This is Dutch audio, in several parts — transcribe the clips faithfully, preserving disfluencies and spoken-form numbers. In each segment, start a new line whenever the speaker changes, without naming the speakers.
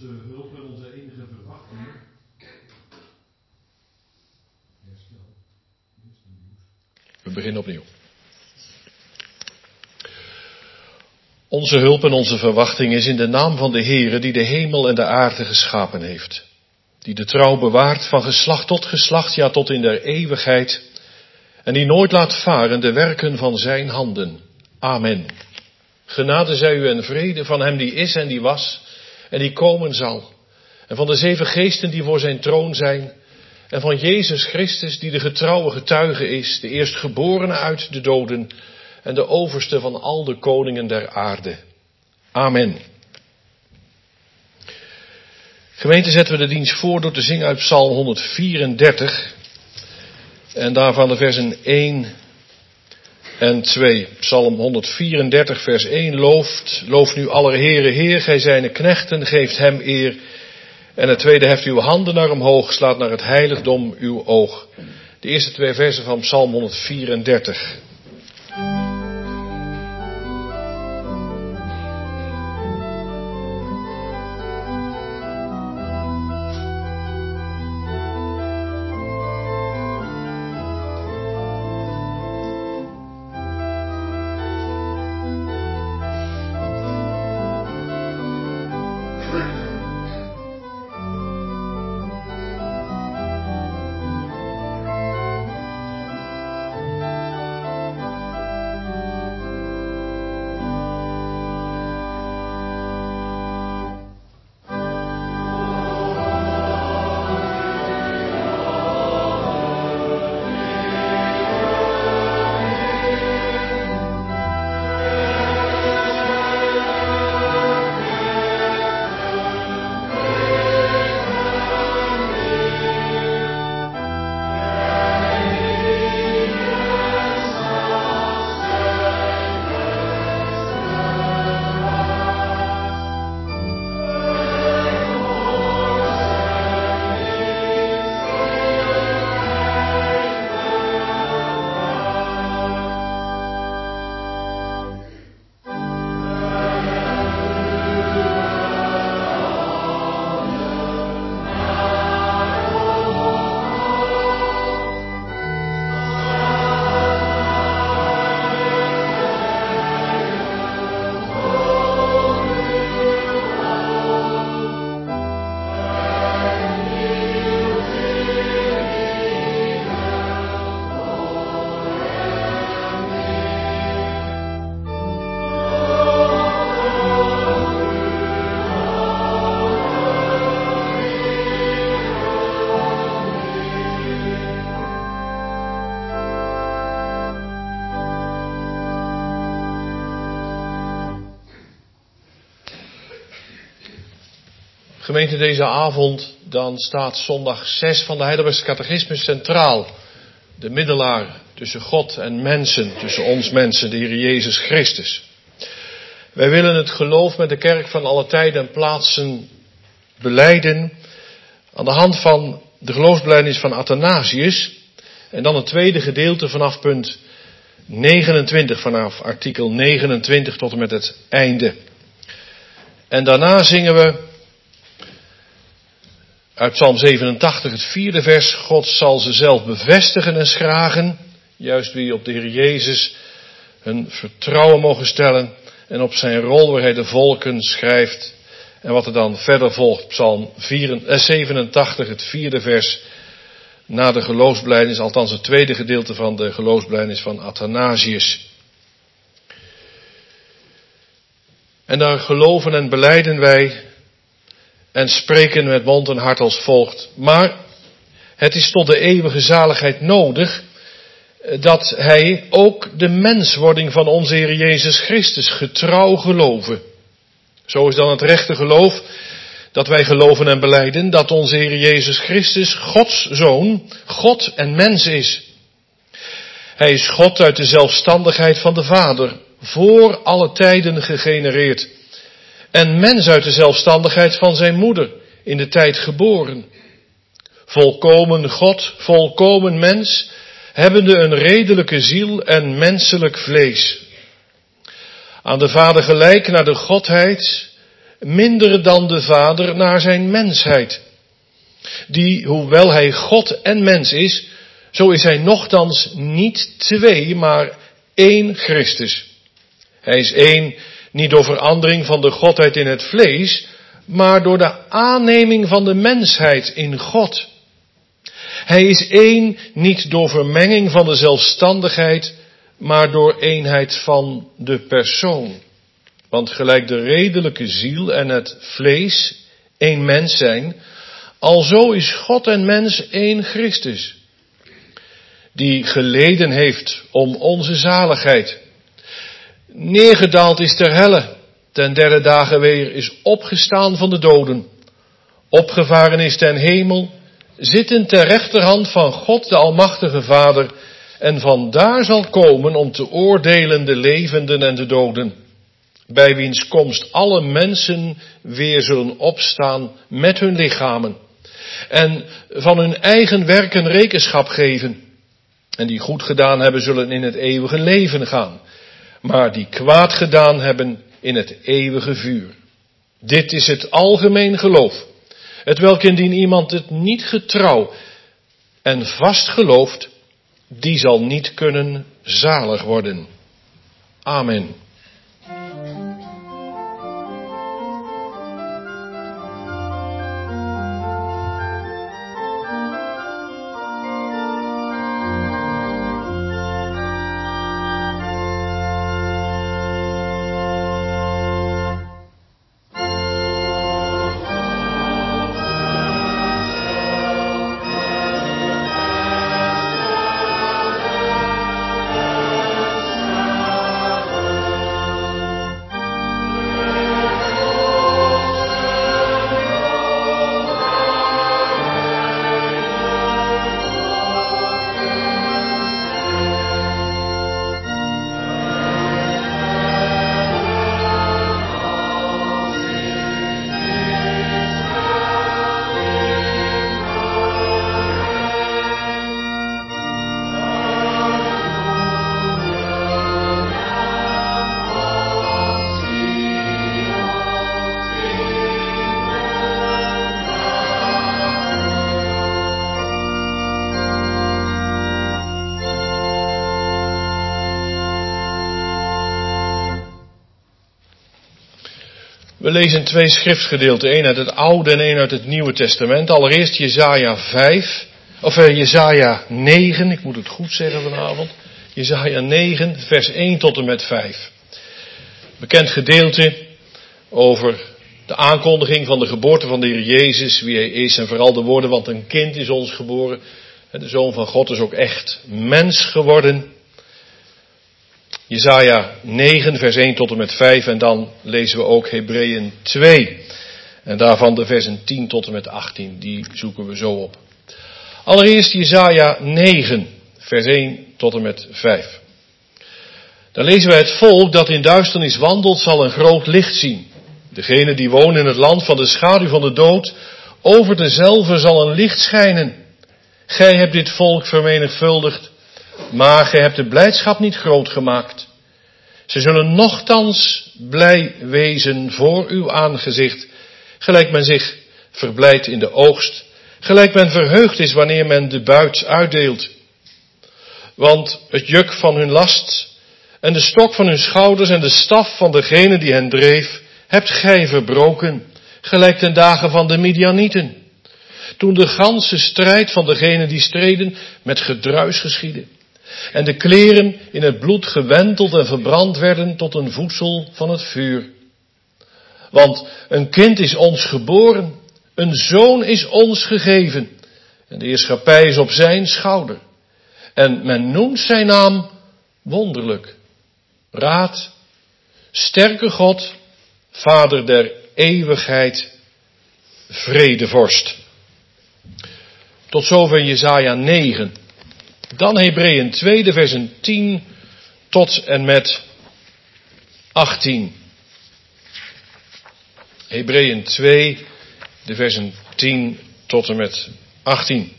onze hulp en onze enige verwachting.
We beginnen opnieuw. Onze hulp en onze verwachting is in de naam van de Heere die de hemel en de aarde geschapen heeft. Die de trouw bewaart van geslacht tot geslacht, ja tot in der eeuwigheid. En die nooit laat varen de werken van zijn handen. Amen. Genade zij u en vrede van hem die is en die was en die komen zal. En van de zeven geesten die voor zijn troon zijn. En van Jezus Christus die de getrouwe getuige is, de eerstgeborene uit de doden en de overste van al de koningen der aarde. Amen. Gemeente, zetten we de dienst voor door te zingen uit Psalm honderdvierendertig. En daarvan de versen één en twee. Psalm honderdvierendertig vers één. Looft, looft nu aller Heere Heer, gij zijne knechten, geeft hem eer. En het tweede, heft uw handen naar omhoog, slaat naar het heiligdom uw oog. De eerste twee versen van Psalm honderdvierendertig. Gemeente, deze avond dan staat zondag zes van de Heidelbergse Catechismus centraal. De middelaar tussen God en mensen, tussen ons mensen, de Heer Jezus Christus. Wij willen het geloof met de kerk van alle tijden en plaatsen belijden aan de hand van de geloofsbelijdenis van Athanasius. En dan het tweede gedeelte vanaf punt negenentwintig, vanaf artikel negenentwintig tot en met het einde. En daarna zingen we uit Psalm zevenentachtig het vierde vers. God zal ze zelf bevestigen en schragen. Juist wie op de Heer Jezus hun vertrouwen mogen stellen. En op zijn rol waar hij de volken schrijft. En wat er dan verder volgt. Psalm zevenentachtig het vierde vers. Na de geloofsbelijdenis, althans het tweede gedeelte van de geloofsbelijdenis van Athanasius. En daar geloven en belijden wij en spreken met mond en hart als volgt. Maar het is tot de eeuwige zaligheid nodig dat hij ook de menswording van onze Heer Jezus Christus getrouw geloven. Zo is dan het rechte geloof dat wij geloven en belijden dat onze Heer Jezus Christus Gods Zoon, God en mens is. Hij is God uit de zelfstandigheid van de Vader, voor alle tijden gegenereerd. En mens uit de zelfstandigheid van zijn moeder, in de tijd geboren. Volkomen God, volkomen mens, hebbende een redelijke ziel en menselijk vlees. Aan de Vader gelijk naar de Godheid, minder dan de Vader naar zijn mensheid. Die, hoewel hij God en mens is, zo is hij nochtans niet twee, maar één Christus. Hij is één, niet door verandering van de Godheid in het vlees, maar door de aanneming van de mensheid in God. Hij is één, niet door vermenging van de zelfstandigheid, maar door eenheid van de persoon. Want gelijk de redelijke ziel en het vlees één mens zijn, alzo is God en mens één Christus, die geleden heeft om onze zaligheid, neergedaald is ter helle, ten derde dagen weer is opgestaan van de doden, opgevaren is ten hemel, zitten ter rechterhand van God de Almachtige Vader, en vandaar zal komen om te oordelen de levenden en de doden, bij wiens komst alle mensen weer zullen opstaan met hun lichamen, en van hun eigen werken rekenschap geven. En die goed gedaan hebben, zullen in het eeuwige leven gaan, maar die kwaad gedaan hebben, in het eeuwige vuur. Dit is het algemeen geloof, het welk indien iemand het niet getrouw en vast gelooft, die zal niet kunnen zalig worden. Amen. We lezen twee schriftgedeelten, één uit het Oude en één uit het Nieuwe Testament. Allereerst Jesaja vijf, of uh, Jesaja negen, ik moet het goed zeggen vanavond. Jesaja negen, vers één tot en met vijf. Bekend gedeelte over de aankondiging van de geboorte van de Heer Jezus, wie Hij is en vooral de woorden, want een kind is ons geboren. De Zoon van God is ook echt mens geworden. Jesaja negen, vers één tot en met vijf, en dan lezen we ook Hebreeën twee. En daarvan de versen tien tot en met achttien, die zoeken we zo op. Allereerst Jesaja negen, vers één tot en met vijf. Dan lezen wij: het volk dat in duisternis wandelt zal een groot licht zien. Degene die wonen in het land van de schaduw van de dood, over dezelve zal een licht schijnen. Gij hebt dit volk vermenigvuldigd, maar gij hebt de blijdschap niet groot gemaakt. Ze zullen nochtans blij wezen voor uw aangezicht, gelijk men zich verblijdt in de oogst, gelijk men verheugd is wanneer men de buit uitdeelt. Want het juk van hun last en de stok van hun schouders en de staf van degene die hen dreef, hebt gij verbroken, gelijk ten dagen van de Midianieten. Toen de ganse strijd van degenen die streden met gedruis geschiedde. En de kleren in het bloed gewenteld en verbrand werden tot een voedsel van het vuur. Want een kind is ons geboren, een zoon is ons gegeven. En de heerschappij is op zijn schouder. En men noemt zijn naam wonderlijk. Raad, sterke God, Vader der eeuwigheid, vredevorst. Tot zover Jesaja negen. Dan Hebreeën twee, de versen tien tot en met achttien. Hebreeën twee, de versen tien tot en met achttien.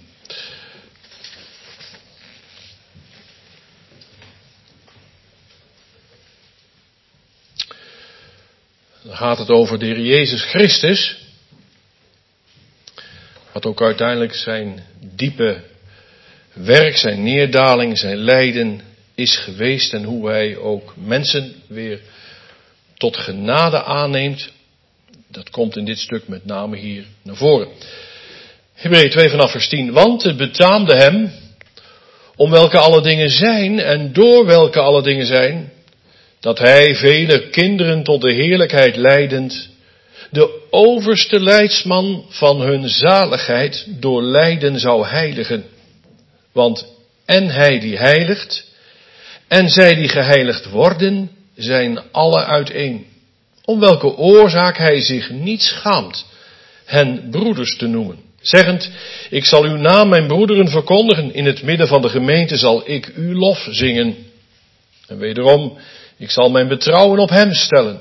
Dan gaat het over de Heer Jezus Christus. Wat ook uiteindelijk zijn diepe werk, zijn neerdaling, zijn lijden is geweest. En hoe hij ook mensen weer tot genade aanneemt. Dat komt in dit stuk met name hier naar voren. Hebreeën twee vanaf vers tien. Want het betaamde hem, om welke alle dingen zijn en door welke alle dingen zijn, dat hij vele kinderen tot de heerlijkheid leidend, de overste leidsman van hun zaligheid door lijden zou heiligen. Want en hij die heiligt, en zij die geheiligd worden, zijn alle uiteen. Om welke oorzaak hij zich niet schaamt hen broeders te noemen. Zeggend, ik zal uw naam mijn broederen verkondigen, in het midden van de gemeente zal ik uw lof zingen. En wederom, ik zal mijn betrouwen op hem stellen.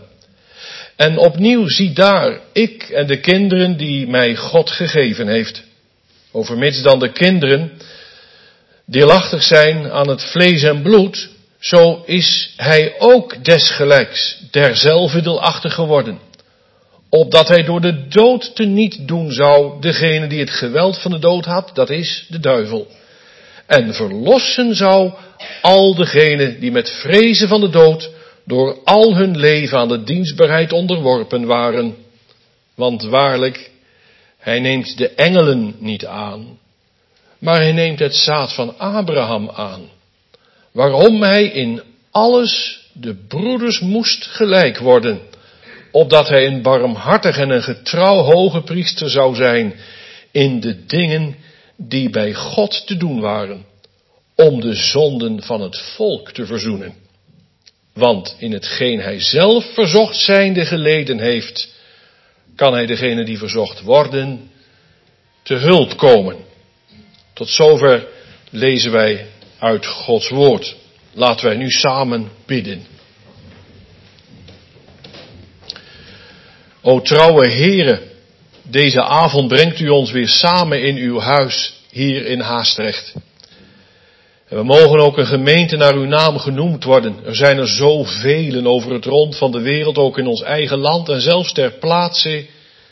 En opnieuw zie daar, ik en de kinderen die mij God gegeven heeft. Overmits dan de kinderen deelachtig zijn aan het vlees en bloed, zo is hij ook desgelijks derzelfde deelachtig geworden. Opdat hij door de dood teniet doen zou degene die het geweld van de dood had, dat is de duivel. En verlossen zou al degenen die met vrezen van de dood door al hun leven aan de dienstbaarheid onderworpen waren. Want waarlijk, hij neemt de engelen niet aan, maar hij neemt het zaad van Abraham aan. Waarom hij in alles de broeders moest gelijk worden, opdat hij een barmhartig en een getrouw hoge priester zou zijn in de dingen die bij God te doen waren, om de zonden van het volk te verzoenen. Want in hetgeen hij zelf verzocht zijnde geleden heeft, kan hij degene die verzocht worden te hulp komen. Tot zover lezen wij uit Gods woord. Laten wij nu samen bidden. O trouwe Heere, deze avond brengt u ons weer samen in uw huis hier in Haastrecht. En we mogen ook een gemeente naar uw naam genoemd worden. Er zijn er zoveel over het rond van de wereld, ook in ons eigen land en zelfs ter plaatse.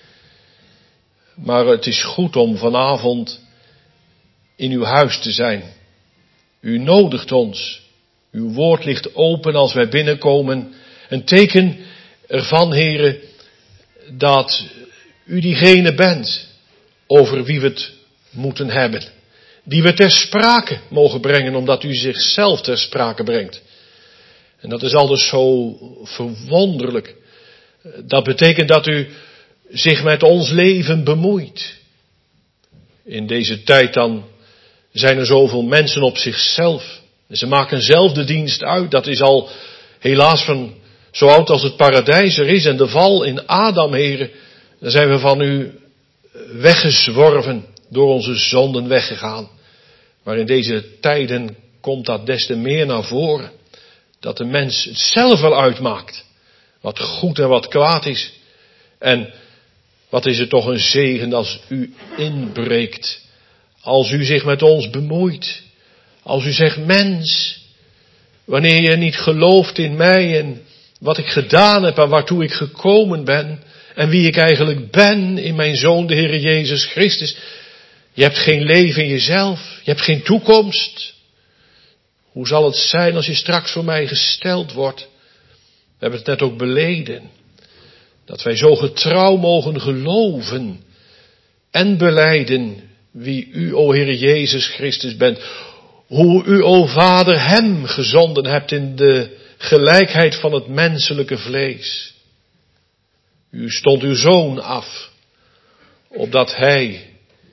Maar het is goed om vanavond in uw huis te zijn. U nodigt ons. Uw woord ligt open als wij binnenkomen. Een teken ervan, Heere, dat u diegene bent over wie we het moeten hebben. Die we ter sprake mogen brengen, omdat u zichzelf ter sprake brengt. En dat is altijd zo verwonderlijk. Dat betekent dat u zich met ons leven bemoeit. In deze tijd dan zijn er zoveel mensen op zichzelf. En ze maken zelf de dienst uit. Dat is al helaas van zo oud als het paradijs er is. En de val in Adam, Heere, dan zijn we van u weggezworven, door onze zonden weggegaan. Maar in deze tijden komt dat des te meer naar voren. Dat de mens het zelf wel uitmaakt. Wat goed en wat kwaad is. En wat is het toch een zegen als u inbreekt. Als u zich met ons bemoeit. Als u zegt, mens, wanneer je niet gelooft in mij en wat ik gedaan heb en waartoe ik gekomen ben. En wie ik eigenlijk ben in mijn Zoon, de Heer Jezus Christus. Je hebt geen leven in jezelf. Je hebt geen toekomst. Hoe zal het zijn als je straks voor mij gesteld wordt? We hebben het net ook beleden. Dat wij zo getrouw mogen geloven en belijden wie u, o Heer Jezus Christus, bent. Hoe u, o Vader, hem gezonden hebt in de gelijkheid van het menselijke vlees. U stond uw Zoon af, opdat hij,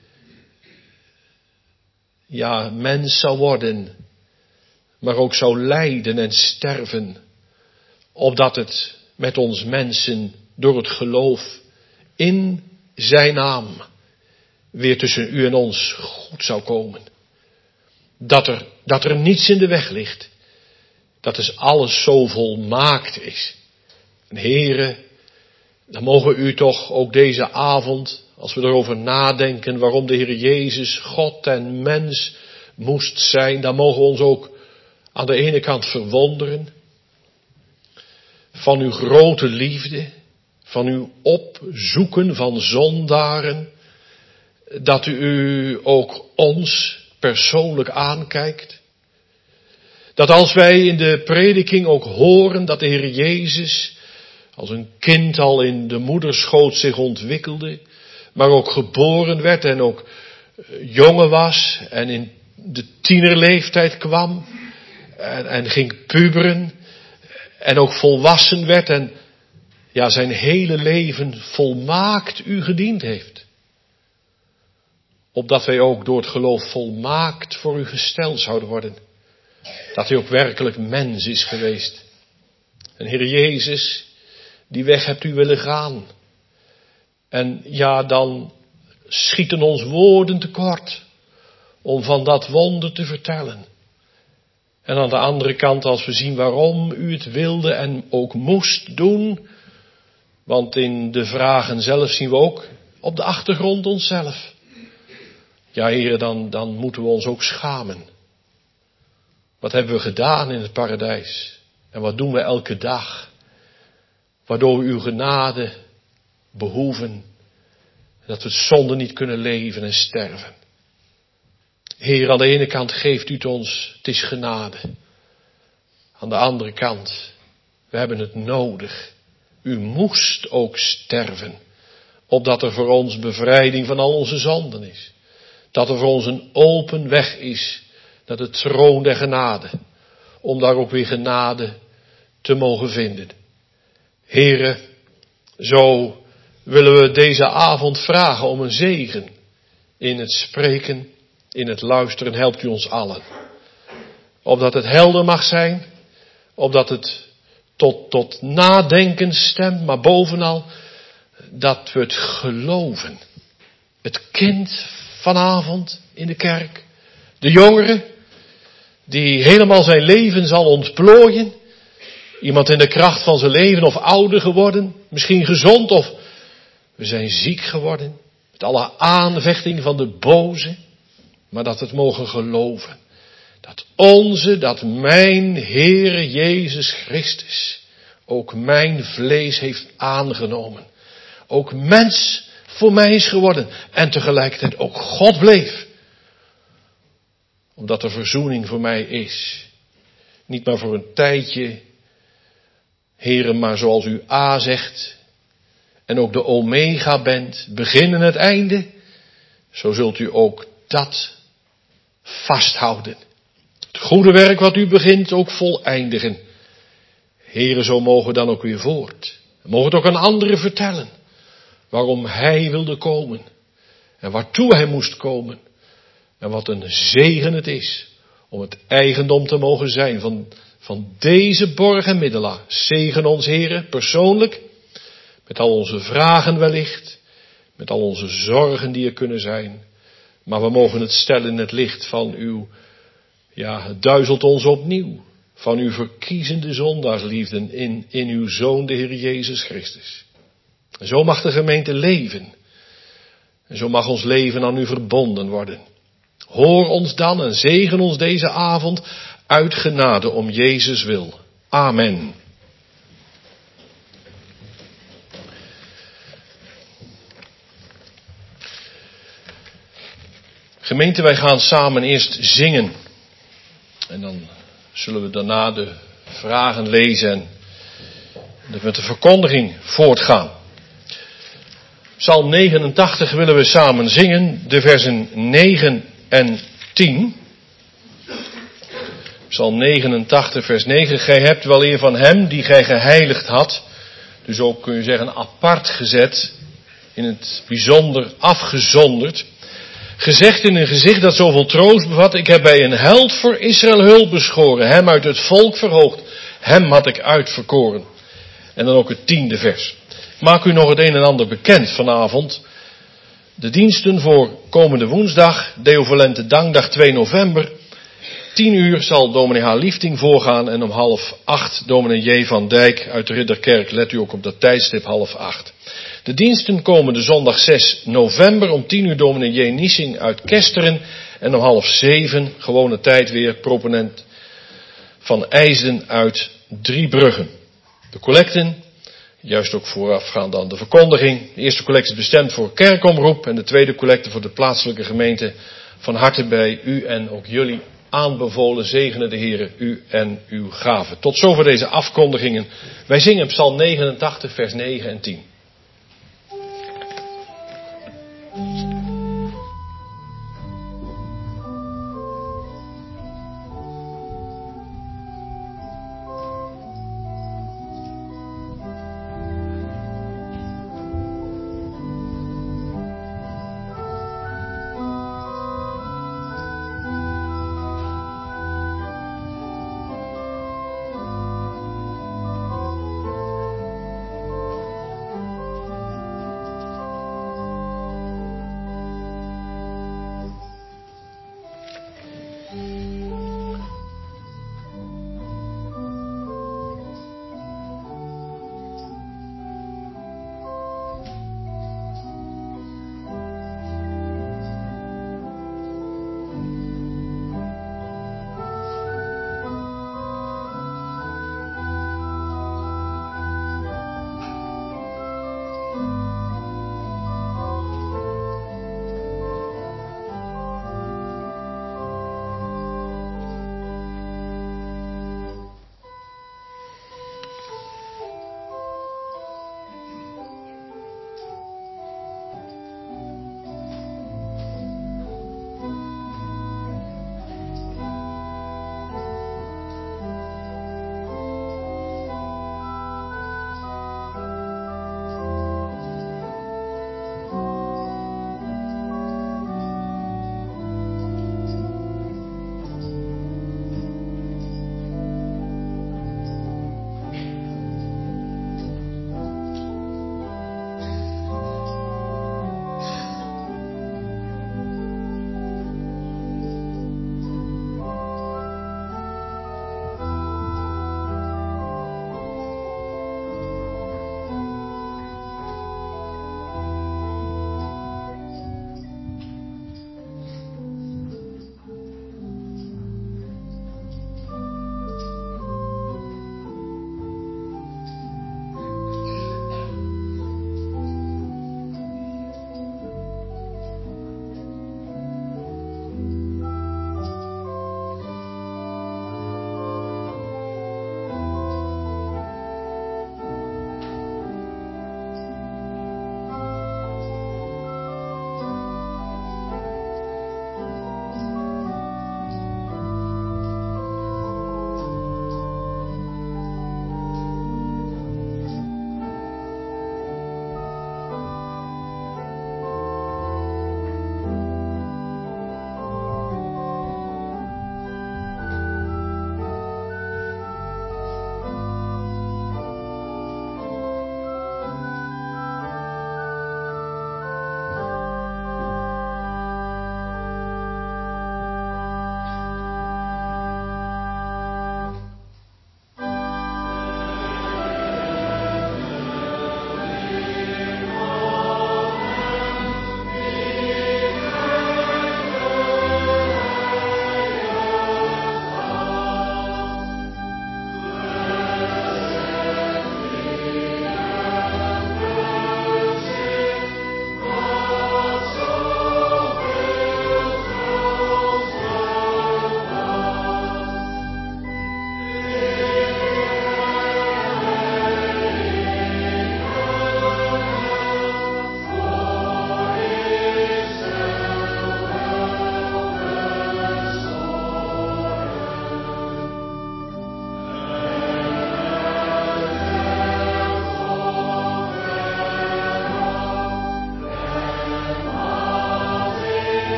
ja, mens zou worden, maar ook zou lijden en sterven, opdat het met ons mensen door het geloof in zijn naam weer tussen u en ons goed zou komen. Dat er, dat er niets in de weg ligt. Dat dus alles zo volmaakt is. En Heere, dan mogen u toch ook deze avond, als we erover nadenken waarom de Heer Jezus God en mens moest zijn, dan mogen we ons ook aan de ene kant verwonderen van uw grote liefde, van uw opzoeken van zondaren, dat u ook ons persoonlijk aankijkt. Dat als wij in de prediking ook horen dat de Heer Jezus als een kind al in de moederschoot zich ontwikkelde, maar ook geboren werd en ook jongen was en in de tienerleeftijd kwam en, en ging puberen en ook volwassen werd en ja, zijn hele leven volmaakt u gediend heeft. Opdat wij ook door het geloof volmaakt voor u gesteld zouden worden. Dat hij ook werkelijk mens is geweest. En Heer Jezus, die weg hebt u willen gaan. En ja, dan schieten ons woorden tekort om van dat wonder te vertellen. En aan de andere kant, als we zien waarom u het wilde en ook moest doen, want in de vragen zelf zien we ook op de achtergrond onszelf. Ja, Heer, dan, dan moeten we ons ook schamen. Wat hebben we gedaan in het paradijs? En wat doen we elke dag? Waardoor we uw genade behoeven. Dat we het zonde niet kunnen leven en sterven. Heer, aan de ene kant geeft u het ons, het is genade. Aan de andere kant, we hebben het nodig. U moest ook sterven. Opdat er voor ons bevrijding van al onze zonden is. Dat er voor ons een open weg is naar de troon der genade. Om daar ook weer genade te mogen vinden. Here, zo willen we deze avond vragen om een zegen. In het spreken, in het luisteren, helpt u ons allen. Opdat het helder mag zijn. Opdat het tot, tot nadenken stemt. Maar bovenal dat we het geloven. Het kind vanavond in de kerk. De jongere die helemaal zijn leven zal ontplooien. Iemand in de kracht van zijn leven of ouder geworden. Misschien gezond of we zijn ziek geworden. Met alle aanvechting van de boze. Maar dat we het mogen geloven. Dat onze, dat mijn Heere Jezus Christus ook mijn vlees heeft aangenomen. Ook mens voor mij is geworden. En tegelijkertijd ook God bleef. Omdat er verzoening voor mij is. Niet maar voor een tijdje. Heere, maar zoals u A zegt. En ook de omega bent. Begin en het einde. Zo zult u ook dat vasthouden. Het goede werk wat u begint ook voleindigen. Heere, zo mogen we dan ook weer voort. We mogen het ook aan anderen vertellen. Waarom hij wilde komen. En waartoe hij moest komen. En wat een zegen het is. Om het eigendom te mogen zijn van, van deze borg en middelaar. Zegen ons, Heere, persoonlijk. Met al onze vragen wellicht. Met al onze zorgen die er kunnen zijn. Maar we mogen het stellen in het licht van uw, ja, het duizelt ons opnieuw. Van uw verkiezende zondaarsliefden in, in uw Zoon, de Heer Jezus Christus. En zo mag de gemeente leven. En zo mag ons leven aan u verbonden worden. Hoor ons dan en zegen ons deze avond uit genade om Jezus wil. Amen. Gemeente, wij gaan samen eerst zingen. En dan zullen we daarna de vragen lezen en met de verkondiging voortgaan. Psalm negenentachtig willen we samen zingen, de versen negen en tien. Psalm negenentachtig, vers negen. Gij hebt wel eer van hem die gij geheiligd had. Dus ook kun je zeggen apart gezet. In het bijzonder afgezonderd. Gezegd in een gezicht dat zoveel troost bevat. Ik heb bij een held voor Israël hulp beschoren. Hem uit het volk verhoogd. Hem had ik uitverkoren. En dan ook het tiende vers. Maak u nog het een en ander bekend vanavond. De diensten voor komende woensdag, Deovalente Dankdag twee november. tien uur zal dominee H. Liefting voorgaan en om half acht dominee J. van Dijk uit de Ridderkerk. Let u ook op dat tijdstip half acht. De diensten komende zondag zes november om tien uur dominee J. Niesing uit Kesteren. En om half zeven, gewone tijd weer, proponent van IJsden uit Driebruggen. De collecten, juist ook voorafgaand aan de verkondiging. De eerste collecte is bestemd voor kerkomroep en de tweede collecte voor de plaatselijke gemeente. Van harte bij u en ook jullie aanbevolen, zegene de Heere u en uw gaven. Tot zover deze afkondigingen. Wij zingen Psalm negenentachtig, vers negen en tien.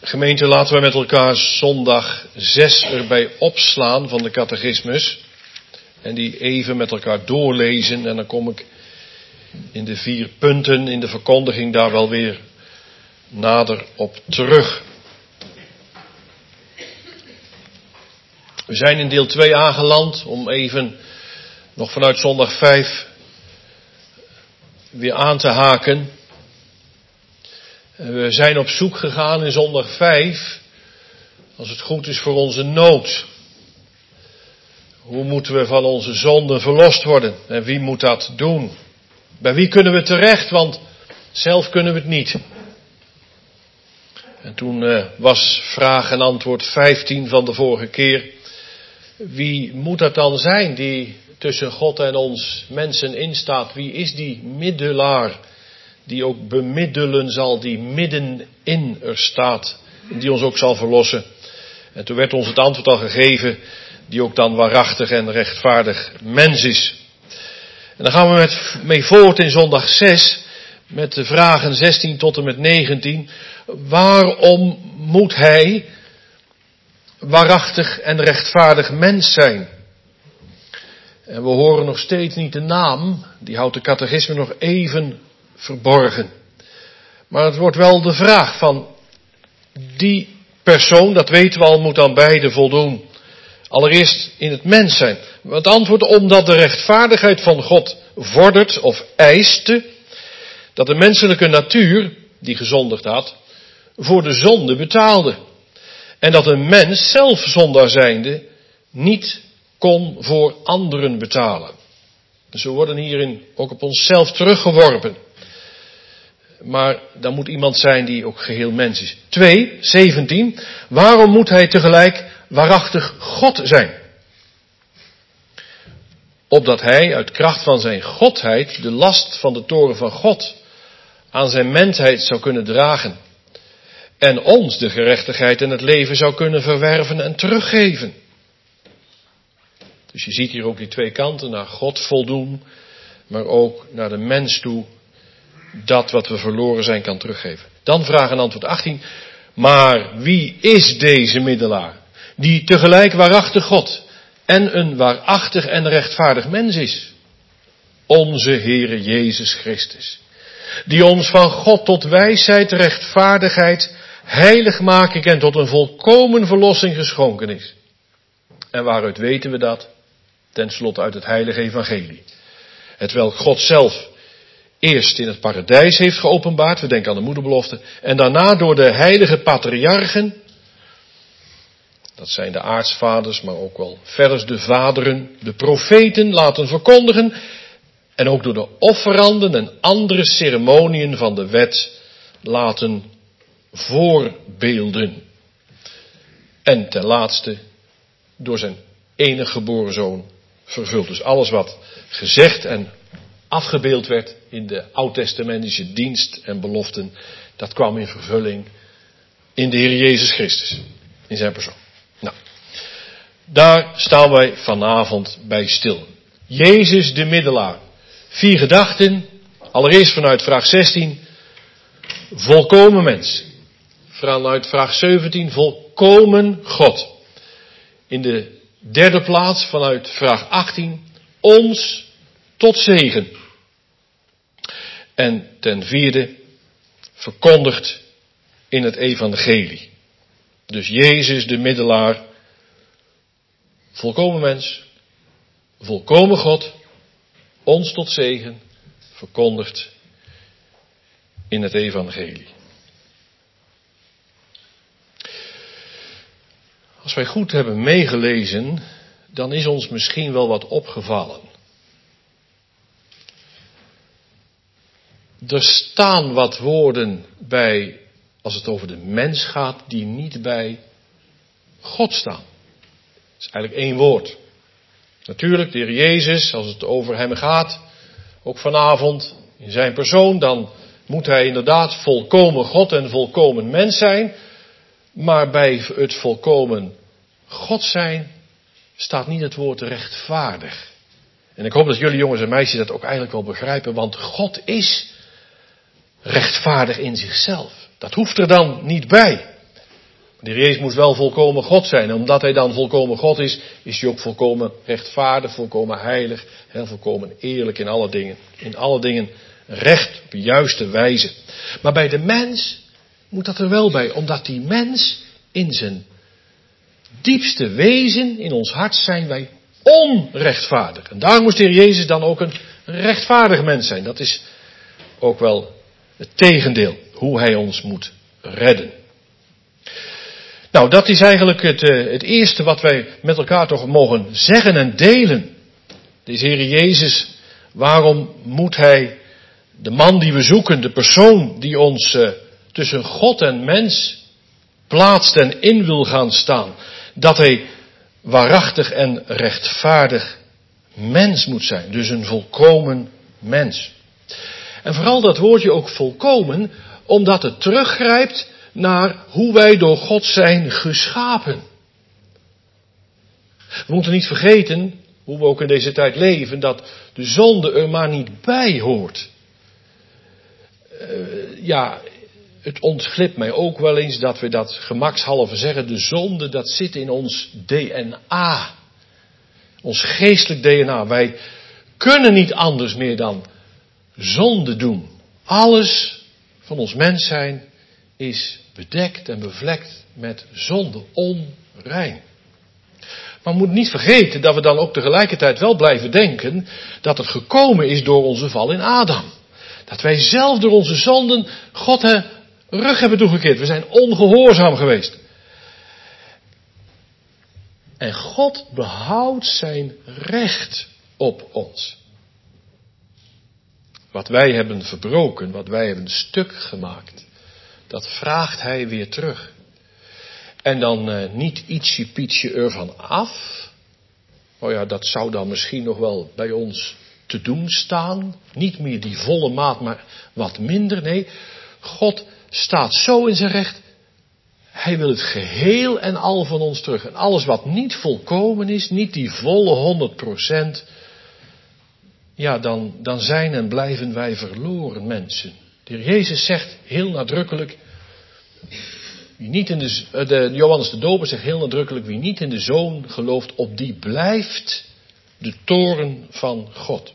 Gemeente, laten we met elkaar zondag zes erbij opslaan van de catechismus. En die even met elkaar doorlezen. En dan kom ik in de vier punten in de verkondiging daar wel weer nader op terug. We zijn in deel twee aangeland om even nog vanuit zondag vijf weer aan te haken. We zijn op zoek gegaan in zondag vijf, als het goed is, voor onze nood. Hoe moeten we van onze zonden verlost worden? En wie moet dat doen? Bij wie kunnen we terecht? Want zelf kunnen we het niet. En toen uh, was vraag en antwoord vijftien van de vorige keer. Wie moet dat dan zijn die tussen God en ons mensen instaat? Wie is die middelaar die ook bemiddelen zal, die middenin er staat, die ons ook zal verlossen? En toen werd ons het antwoord al gegeven, die ook dan waarachtig en rechtvaardig mens is. En dan gaan we met, mee voort in zondag zes, met de vragen zestien tot en met negentien. Waarom moet hij waarachtig en rechtvaardig mens zijn? En we horen nog steeds niet de naam, die houdt de catechisme nog even verborgen. Maar het wordt wel de vraag van die persoon, dat weten we al, moet aan beide voldoen. Allereerst in het mens zijn. Het antwoord omdat de rechtvaardigheid van God vordert of eiste dat de menselijke natuur, die gezondigd had, voor de zonde betaalde. En dat een mens zelf zondaar zijnde niet kon voor anderen betalen. Dus we worden hierin ook op onszelf teruggeworpen. Maar dan moet iemand zijn die ook geheel mens is. twee, zeventien. Waarom moet hij tegelijk waarachtig God zijn? Opdat hij uit kracht van zijn godheid de last van de toren van God aan zijn mensheid zou kunnen dragen. En ons de gerechtigheid en het leven zou kunnen verwerven en teruggeven. Dus je ziet hier ook die twee kanten, naar God voldoen, maar ook naar de mens toe, dat wat we verloren zijn kan teruggeven. Dan vraag en antwoord achttien. Maar wie is deze middelaar, die tegelijk waarachtig God en een waarachtig en rechtvaardig mens is? Onze Heere Jezus Christus, die ons van God tot wijsheid, rechtvaardigheid, heiligmaking en tot een volkomen verlossing geschonken is. En waaruit weten we dat? Ten slotte uit het heilige evangelie. Hetwelk God zelf eerst in het paradijs heeft geopenbaard, we denken aan de moederbelofte, en daarna door de heilige patriarchen, dat zijn de aartsvaders, maar ook wel verder de vaderen, de profeten laten verkondigen, en ook door de offeranden en andere ceremoniën van de wet laten voorbeelden. En ten laatste door zijn enige geboren zoon vervuld. Dus alles wat gezegd en afgebeeld werd in de oud-testamentische dienst en beloften, dat kwam in vervulling in de Heer Jezus Christus, in zijn persoon. Nou, daar staan wij vanavond bij stil. Jezus de middelaar. Vier gedachten. Allereerst vanuit vraag zestien. Volkomen mens. Vanuit vraag zeventien. Volkomen God. In de derde plaats vanuit vraag achttien. Ons tot zegen. En ten vierde. Verkondigd in het evangelie. Dus Jezus de middelaar. Volkomen mens. Volkomen God. Ons tot zegen, verkondigd in het evangelie. Als wij goed hebben meegelezen, dan is ons misschien wel wat opgevallen. Er staan wat woorden bij, als het over de mens gaat, die niet bij God staan. Het is eigenlijk één woord. Natuurlijk, de Heer Jezus, als het over hem gaat, ook vanavond in zijn persoon, dan moet hij inderdaad volkomen God en volkomen mens zijn. Maar bij het volkomen God zijn staat niet het woord rechtvaardig. En ik hoop dat jullie jongens en meisjes dat ook eigenlijk wel begrijpen, want God is rechtvaardig in zichzelf. Dat hoeft er dan niet bij. De Heer Jezus moest wel volkomen God zijn. En omdat hij dan volkomen God is, is hij ook volkomen rechtvaardig, volkomen heilig, heel volkomen eerlijk in alle dingen. In alle dingen recht, op de juiste wijze. Maar bij de mens moet dat er wel bij, omdat die mens in zijn diepste wezen, in ons hart zijn wij onrechtvaardig. En daarom moest de Heer Jezus dan ook een rechtvaardig mens zijn. Dat is ook wel het tegendeel, hoe hij ons moet redden. Nou, dat is eigenlijk het, uh, het eerste wat wij met elkaar toch mogen zeggen en delen. Deze Heer Jezus, waarom moet hij, de man die we zoeken, de persoon die ons uh, tussen God en mens plaatst en in wil gaan staan, dat hij waarachtig en rechtvaardig mens moet zijn. Dus een volkomen mens. En vooral dat woordje ook volkomen, omdat het teruggrijpt naar hoe wij door God zijn geschapen. We moeten niet vergeten, hoe we ook in deze tijd leven, dat de zonde er maar niet bij hoort. Uh, ja, het ontglipt mij ook wel eens dat we dat gemakshalve zeggen. De zonde, dat zit in ons D N A. Ons geestelijk D N A. Wij kunnen niet anders meer dan zonde doen. Alles van ons mens zijn is bedekt en bevlekt met zonde, onrein. Maar we moeten niet vergeten dat we dan ook tegelijkertijd wel blijven denken dat het gekomen is door onze val in Adam. Dat wij zelf door onze zonden God he, rug hebben toegekeerd. We zijn ongehoorzaam geweest. En God behoudt zijn recht op ons. Wat wij hebben verbroken, wat wij hebben stuk gemaakt, dat vraagt hij weer terug. En dan uh, niet ietsje pietje ervan af. Oh ja, dat zou dan misschien nog wel bij ons te doen staan. Niet meer die volle maat, maar wat minder. Nee, God staat zo in zijn recht. Hij wil het geheel en al van ons terug. En alles wat niet volkomen is, niet die volle honderd procent. Ja, dan, dan zijn en blijven wij verloren mensen. De Heer Jezus zegt heel nadrukkelijk. Wie niet in de, de, Johannes de Doper zegt heel nadrukkelijk. Wie niet in de Zoon gelooft, op die blijft de toorn van God.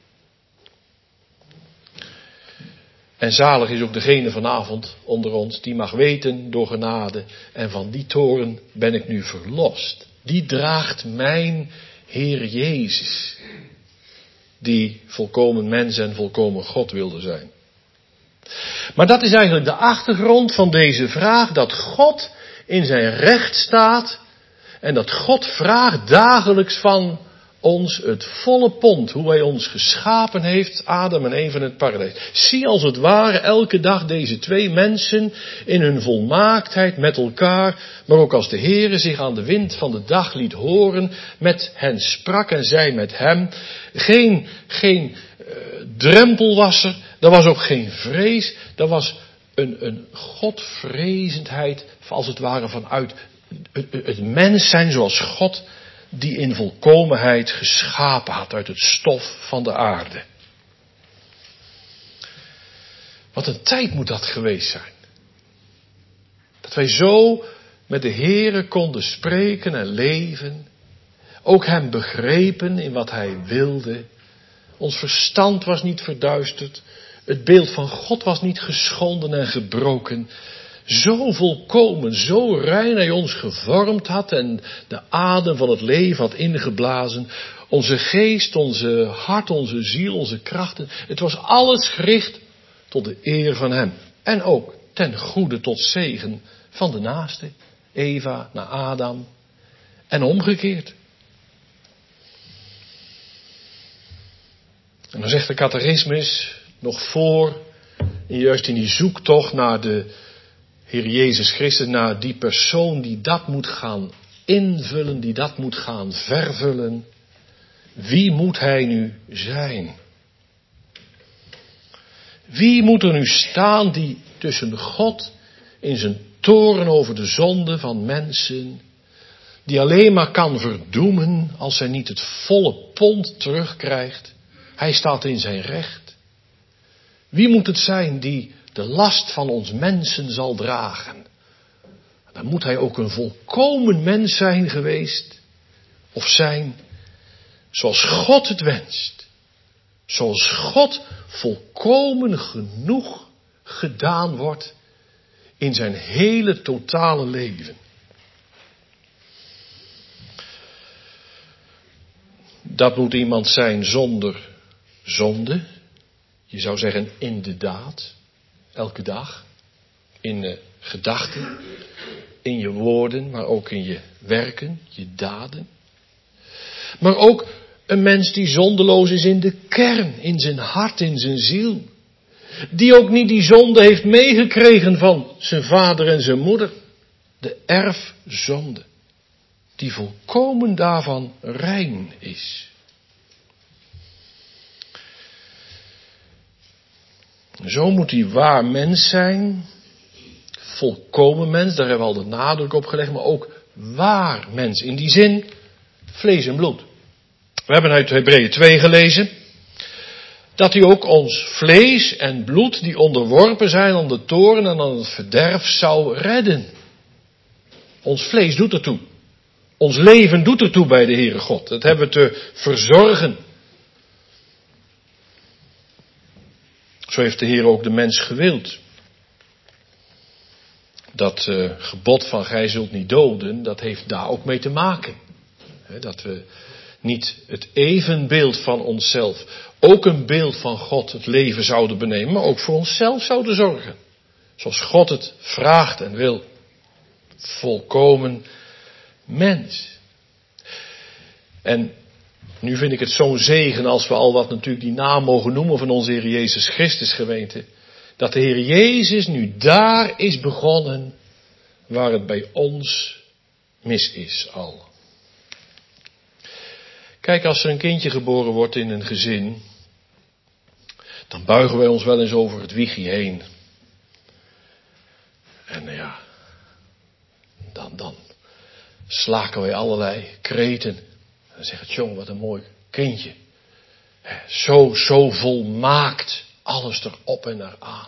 En zalig is ook degene vanavond onder ons die mag weten door genade. En van die toorn ben ik nu verlost. Die draagt mijn Heer Jezus. Die volkomen mens en volkomen God wilde zijn. Maar dat is eigenlijk de achtergrond van deze vraag. Dat God in zijn recht staat. En dat God vraagt dagelijks van ons het volle pond. Hoe hij ons geschapen heeft, Adam en Eva in het paradijs. Zie als het ware elke dag deze twee mensen in hun volmaaktheid met elkaar. Maar ook als de Heere zich aan de wind van de dag liet horen. Met hen sprak en zij met hem. Geen, geen uh, drempel was er. Er was ook geen vrees. Er was een, een godvrezendheid als het ware vanuit het, het mens zijn zoals God die in volkomenheid geschapen had uit het stof van de aarde. Wat een tijd moet dat geweest zijn. Dat wij zo met de Heere konden spreken en leven. Ook hem begrepen in wat hij wilde. Ons verstand was niet verduisterd. Het beeld van God was niet geschonden en gebroken. Zo volkomen, zo rein hij ons gevormd had en de adem van het leven had ingeblazen. Onze geest, onze hart, onze ziel, onze krachten. Het was alles gericht tot de eer van hem. En ook ten goede tot zegen van de naaste. Eva naar Adam. En omgekeerd. En dan zegt de catechismus nog voor, juist in die zoektocht naar de Heer Jezus Christus, naar die persoon die dat moet gaan invullen, die dat moet gaan vervullen. Wie moet hij nu zijn? Wie moet er nu staan die tussen God in zijn toorn over de zonde van mensen, die alleen maar kan verdoemen als hij niet het volle pond terugkrijgt? Hij staat in zijn recht. Wie moet het zijn die de last van ons mensen zal dragen? dan moet hij ook een volkomen mens zijn geweest. Of zijn zoals God het wenst. Zoals God volkomen genoeg gedaan wordt in zijn hele totale leven. Dat moet iemand zijn zonder zonde. Je zou zeggen in de daad. Elke dag. In de gedachten. In je woorden. Maar ook in je werken. Je daden. Maar ook een mens die zondeloos is in de kern. In zijn hart. In zijn ziel. Die ook niet die zonde heeft meegekregen van zijn vader en zijn moeder. De erfzonde. Die volkomen daarvan rein is. Zo moet hij waar mens zijn. Volkomen mens, daar hebben we al de nadruk op gelegd. Maar ook waar mens. In die zin, vlees en bloed. We hebben uit Hebreeën twee gelezen. Dat hij ook ons vlees en bloed, die onderworpen zijn aan de toorn en aan het verderf, zou redden. Ons vlees doet ertoe. Ons leven doet ertoe bij de Heere God. Dat hebben we te verzorgen. Zo heeft de Heer ook de mens gewild. Dat uh, gebod van gij zult niet doden, dat heeft daar ook mee te maken. He, dat we niet het evenbeeld van onszelf, ook een beeld van God, het leven zouden benemen, maar ook voor onszelf zouden zorgen. Zoals God het vraagt en wil. Volkomen mens. En nu vind ik het zo'n zegen als we al wat natuurlijk die naam mogen noemen van onze Heer Jezus Christus gemeente. Dat de Heer Jezus nu daar is begonnen waar het bij ons mis is al. Kijk, als er een kindje geboren wordt in een gezin, dan buigen wij ons wel eens over het wiegje heen. En ja, dan, dan slaken wij allerlei kreten. En zeggen, tjong, wat een mooi kindje. Zo, zo volmaakt, alles erop en eraan.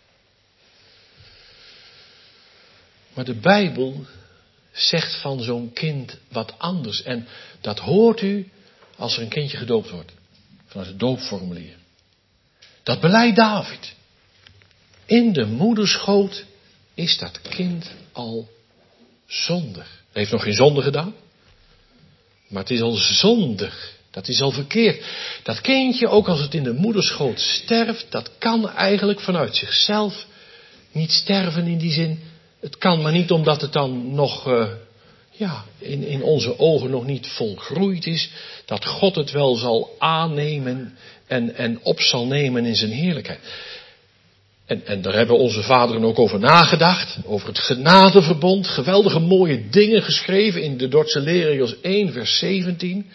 Maar de Bijbel zegt van zo'n kind wat anders. En dat hoort u als er een kindje gedoopt wordt. Vanuit het doopformulier. Dat beleidt David. In de moederschoot is dat kind al zondig. Hij heeft nog geen zonde gedaan. Maar het is al zondig. Dat is al verkeerd. Dat kindje, ook als het in de moederschoot sterft, dat kan eigenlijk vanuit zichzelf niet sterven in die zin. Het kan maar niet omdat het dan nog, uh, ja, in, in onze ogen nog niet volgroeid is. Dat God het wel zal aannemen en, en op zal nemen in zijn heerlijkheid. En, en daar hebben onze vaderen ook over nagedacht. Over het genadeverbond. Geweldige mooie dingen geschreven in de Dordtse Leerregels één vers zeventien.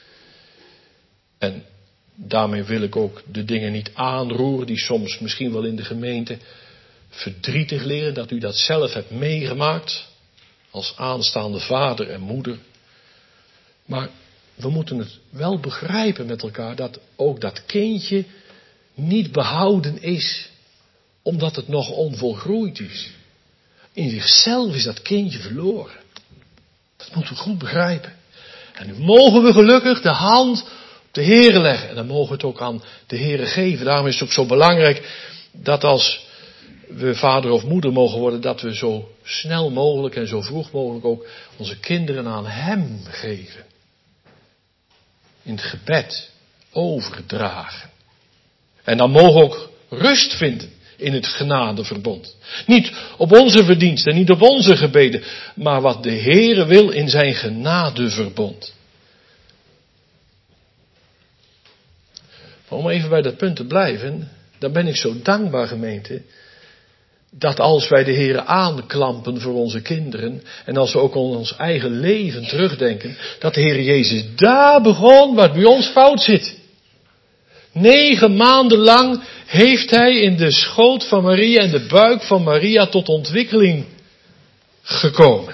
En daarmee wil ik ook de dingen niet aanroeren die soms misschien wel in de gemeente verdrietig leren. Dat u dat zelf hebt meegemaakt. Als aanstaande vader en moeder. Maar we moeten het wel begrijpen met elkaar dat ook dat kindje niet behouden is omdat het nog onvolgroeid is. In zichzelf is dat kindje verloren. Dat moeten we goed begrijpen. En nu mogen we gelukkig de hand op de Heere leggen. En dan mogen we het ook aan de Heere geven. Daarom is het ook zo belangrijk dat als we vader of moeder mogen worden, dat we zo snel mogelijk en zo vroeg mogelijk ook onze kinderen aan Hem geven. In het gebed overdragen. En dan mogen we ook rust vinden in het genadeverbond. Niet op onze verdiensten, niet op onze gebeden, maar wat de Heere wil in zijn genadeverbond. Maar om even bij dat punt te blijven, dan ben ik zo dankbaar, gemeente, dat als wij de Heere aanklampen voor onze kinderen, en als we ook aan ons eigen leven terugdenken, dat de Heer Jezus daar begon waar het bij ons fout zit. Negen maanden lang heeft hij in de schoot van Maria en de buik van Maria tot ontwikkeling gekomen.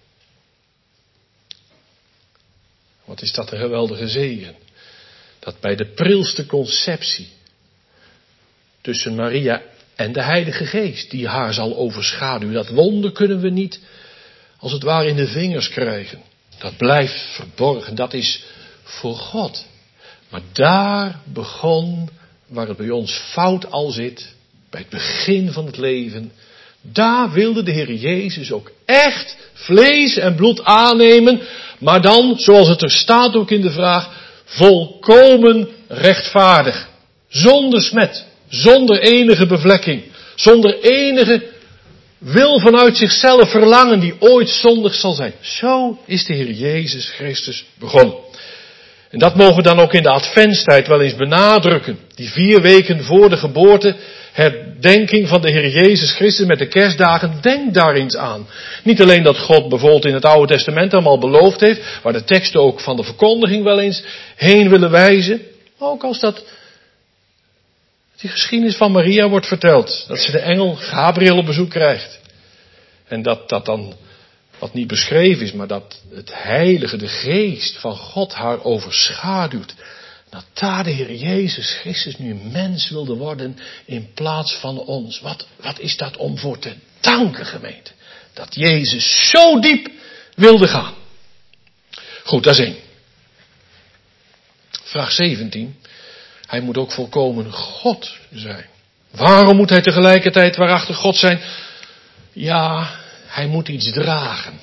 Wat is dat een geweldige zegen. Dat bij de prilste conceptie tussen Maria en de Heilige Geest, die haar zal overschaduwen. Dat wonder kunnen we niet als het ware in de vingers krijgen. Dat blijft verborgen, dat is voor God. Maar daar begon, waar het bij ons fout al zit, bij het begin van het leven, daar wilde de Heer Jezus ook echt vlees en bloed aannemen, maar dan, zoals het er staat ook in de vraag, volkomen rechtvaardig. Zonder smet, zonder enige bevlekking, zonder enige wil vanuit zichzelf verlangen die ooit zondig zal zijn. Zo is de Heer Jezus Christus begonnen. En dat mogen we dan ook in de adventstijd wel eens benadrukken. Die vier weken voor de geboorte, herdenking van de Heer Jezus Christus met de kerstdagen, denk daar eens aan. Niet alleen dat God bijvoorbeeld in het Oude Testament allemaal beloofd heeft, waar de teksten ook van de verkondiging wel eens heen willen wijzen. Maar ook als dat die geschiedenis van Maria wordt verteld. Dat ze de engel Gabriel op bezoek krijgt. En dat dat dan, wat niet beschreven is, maar dat het heilige, de geest van God haar overschaduwt. Dat daar de Heer Jezus Christus nu een mens wilde worden in plaats van ons. Wat, wat is dat om voor te danken, gemeente? Dat Jezus zo diep wilde gaan. Goed, dat is één. Vraag zeventien. Hij moet ook volkomen God zijn. Waarom moet hij tegelijkertijd waarachtig God zijn? Ja, hij moet iets dragen.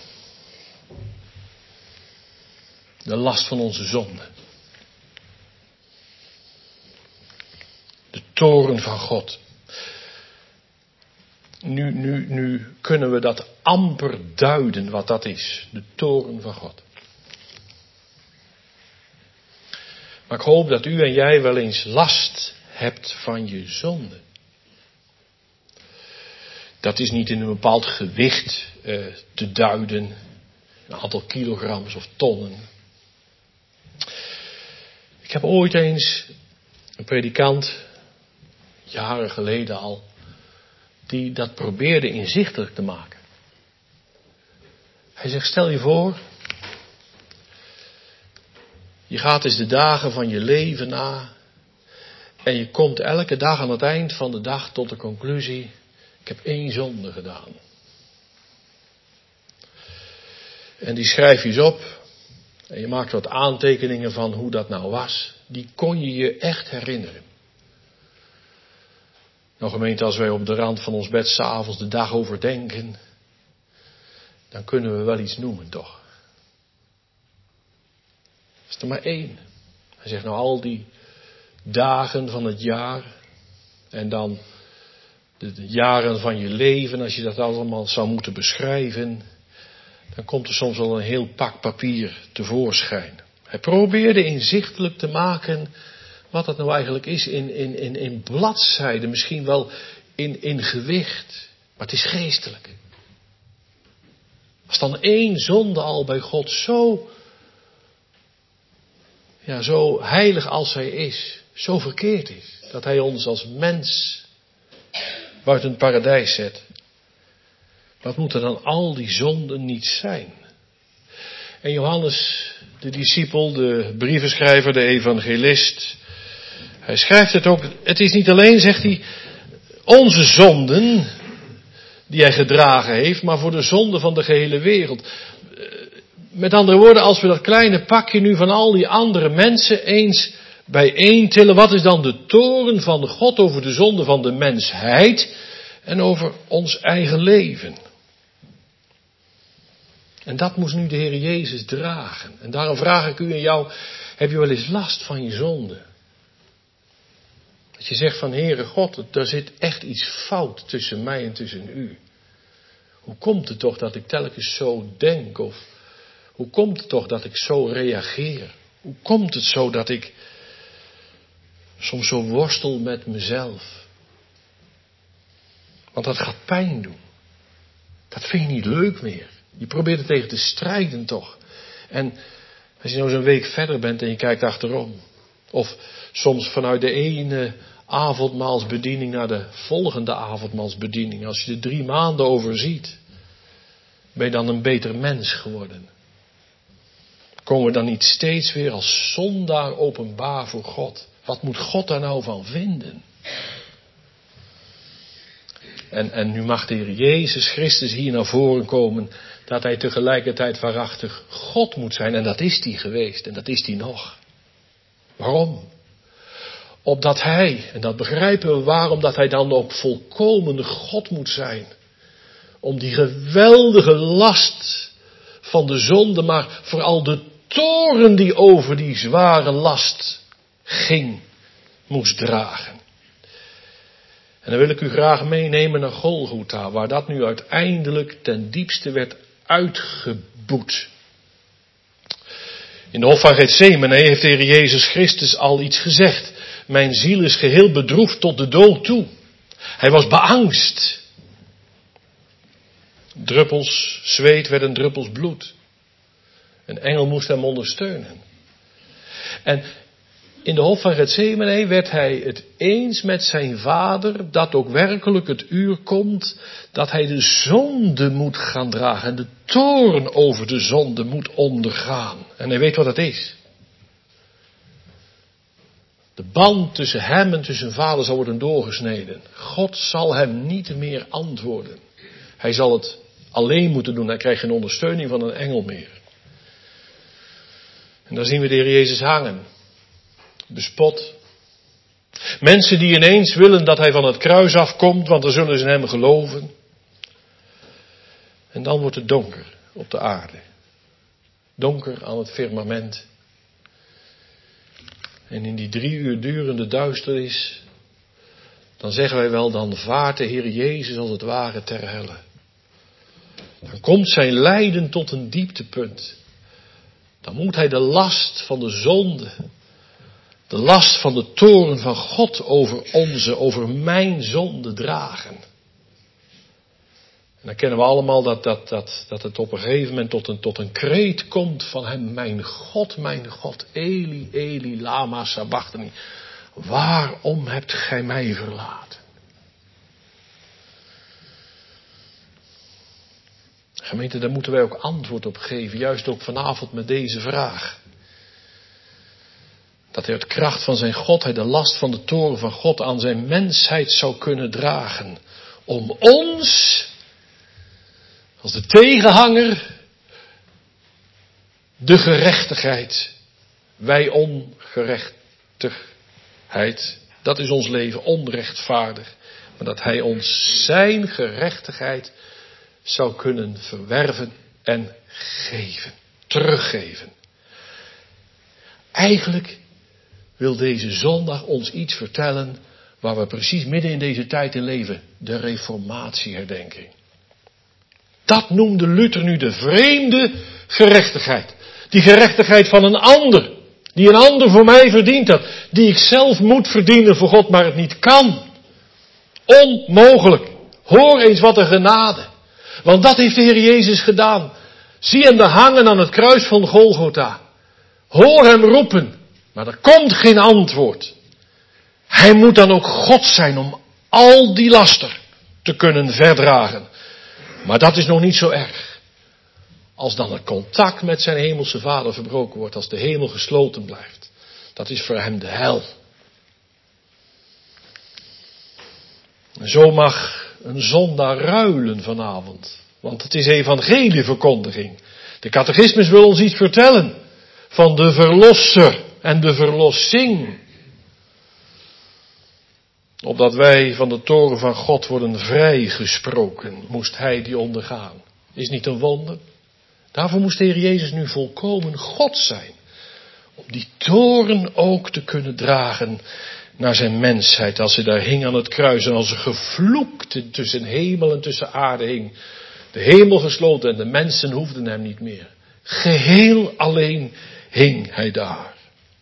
De last van onze zonde. De toorn van God. Nu, nu, nu kunnen we dat amper duiden wat dat is. De toorn van God. Maar ik hoop dat u en jij wel eens last hebt van je zonde. Dat is niet in een bepaald gewicht eh, te duiden. Een aantal kilograms of tonnen. Ik heb ooit eens een predikant, jaren geleden al, die dat probeerde inzichtelijk te maken. Hij zegt, stel je voor, je gaat eens de dagen van je leven na en je komt elke dag aan het eind van de dag tot de conclusie, ik heb één zonde gedaan. En die schrijf je eens op en je maakt wat aantekeningen van hoe dat nou was. Die kon je je echt herinneren. Nou gemeente, als wij op de rand van ons bed 's avonds de dag overdenken, dan kunnen we wel iets noemen toch. Is er maar één. Hij zegt nou al die dagen van het jaar en dan de, de jaren van je leven, als je dat allemaal zou moeten beschrijven, dan komt er soms wel een heel pak papier tevoorschijn. Hij probeerde inzichtelijk te maken wat dat nou eigenlijk is in, in, in, in bladzijden, misschien wel in, in gewicht, maar het is geestelijk. Als dan één zonde al bij God zo, ja, zo heilig als hij is, zo verkeerd is, dat hij ons als mens buiten het paradijs zet. Wat moeten dan al die zonden niet zijn? En Johannes, de discipel, de brievenschrijver, de evangelist, hij schrijft het ook, het is niet alleen, zegt hij, onze zonden die hij gedragen heeft, maar voor de zonde van de gehele wereld. Met andere woorden, als we dat kleine pakje nu van al die andere mensen eens bijeentillen, wat is dan de toorn van God over de zonde van de mensheid en over ons eigen leven? En dat moest nu de Heer Jezus dragen. En daarom vraag ik u en jou, heb je wel eens last van je zonde? Dat je zegt van Heere God, er zit echt iets fout tussen mij en tussen u. Hoe komt het toch dat ik telkens zo denk? Of hoe komt het toch dat ik zo reageer? Hoe komt het zo dat ik soms zo worstel met mezelf? Want dat gaat pijn doen. Dat vind je niet leuk meer. Je probeert er tegen te strijden toch. En als je nou zo'n week verder bent en je kijkt achterom. Of soms vanuit de ene avondmaalsbediening naar de volgende avondmaalsbediening. Als je er drie maanden over ziet. Ben je dan een beter mens geworden? Komen we dan niet steeds weer als zondaar openbaar voor God? Wat moet God daar nou van vinden? En, en nu mag de Heer Jezus Christus hier naar voren komen, dat hij tegelijkertijd waarachtig God moet zijn. En dat is hij geweest en dat is hij nog. Waarom? Opdat hij, en dat begrijpen we waarom, dat hij dan ook volkomen God moet zijn. Om die geweldige last van de zonde, maar vooral de toorn die over die zware last ging, moest dragen. En dan wil ik u graag meenemen naar Golgotha, waar dat nu uiteindelijk ten diepste werd uitgeboet. In de hof van Getsemane heeft de Heer Jezus Christus al iets gezegd. Mijn ziel is geheel bedroefd tot de dood toe. Hij was beangst. Druppels zweet werden druppels bloed. Een engel moest hem ondersteunen. En in de hof van Getsemane werd hij het eens met zijn vader dat ook werkelijk het uur komt dat hij de zonde moet gaan dragen en de toorn over de zonde moet ondergaan. En hij weet wat dat is. De band tussen hem en tussen zijn vader zal worden doorgesneden. God zal hem niet meer antwoorden. Hij zal het alleen moeten doen. Hij krijgt geen ondersteuning van een engel meer. En dan zien we de Heer Jezus hangen. Bespot. Mensen die ineens willen dat hij van het kruis afkomt, want dan zullen ze in hem geloven. En dan wordt het donker op de aarde. Donker aan het firmament. En in die drie uur durende duisternis, dan zeggen wij wel, dan vaart de Heer Jezus als het ware ter helle. Dan komt zijn lijden tot een dieptepunt. Dan moet hij de last van de zonde, de last van de toorn van God over onze, over mijn zonde dragen. En dan kennen we allemaal dat, dat, dat, dat het op een gegeven moment tot een, tot een kreet komt van hem. Mijn God, mijn God, Eli, Eli, lama sabachthani. Waarom hebt gij mij verlaten? Gemeente, daar moeten wij ook antwoord op geven. Juist ook vanavond met deze vraag. Dat hij uit kracht van zijn Godheid de last van de toorn van God aan zijn mensheid zou kunnen dragen. Om ons, als de tegenhanger, de gerechtigheid. Wij ongerechtigheid. Dat is ons leven, onrechtvaardig. Maar dat hij ons zijn gerechtigheid zou kunnen verwerven en geven. Teruggeven. Eigenlijk wil deze zondag ons iets vertellen waar we precies midden in deze tijd in leven. De reformatieherdenking. Dat noemde Luther nu de vreemde gerechtigheid. Die gerechtigheid van een ander. Die een ander voor mij verdient had. Die ik zelf moet verdienen voor God, maar het niet kan. Onmogelijk. Hoor eens wat een genade. Want dat heeft de Heer Jezus gedaan. Zie hem daar hangen aan het kruis van Golgotha. Hoor hem roepen. Maar er komt geen antwoord. Hij moet dan ook God zijn om al die laster te kunnen verdragen. Maar dat is nog niet zo erg. Als dan het contact met zijn hemelse Vader verbroken wordt. Als de hemel gesloten blijft. Dat is voor hem de hel. En zo mag een zondaar ruilen vanavond. Want het is evangelieverkondiging. De catechismus wil ons iets vertellen. Van de verlosser en de verlossing. Opdat wij van de toren van God worden vrijgesproken, moest hij die ondergaan. Is niet een wonder? Daarvoor moest de Heer Jezus nu volkomen God zijn. Om die toren ook te kunnen dragen naar zijn mensheid. Als hij daar hing aan het kruis en als een gevloekte tussen hemel en tussen aarde hing. De hemel gesloten en de mensen hoefden hem niet meer. Geheel alleen hing hij daar.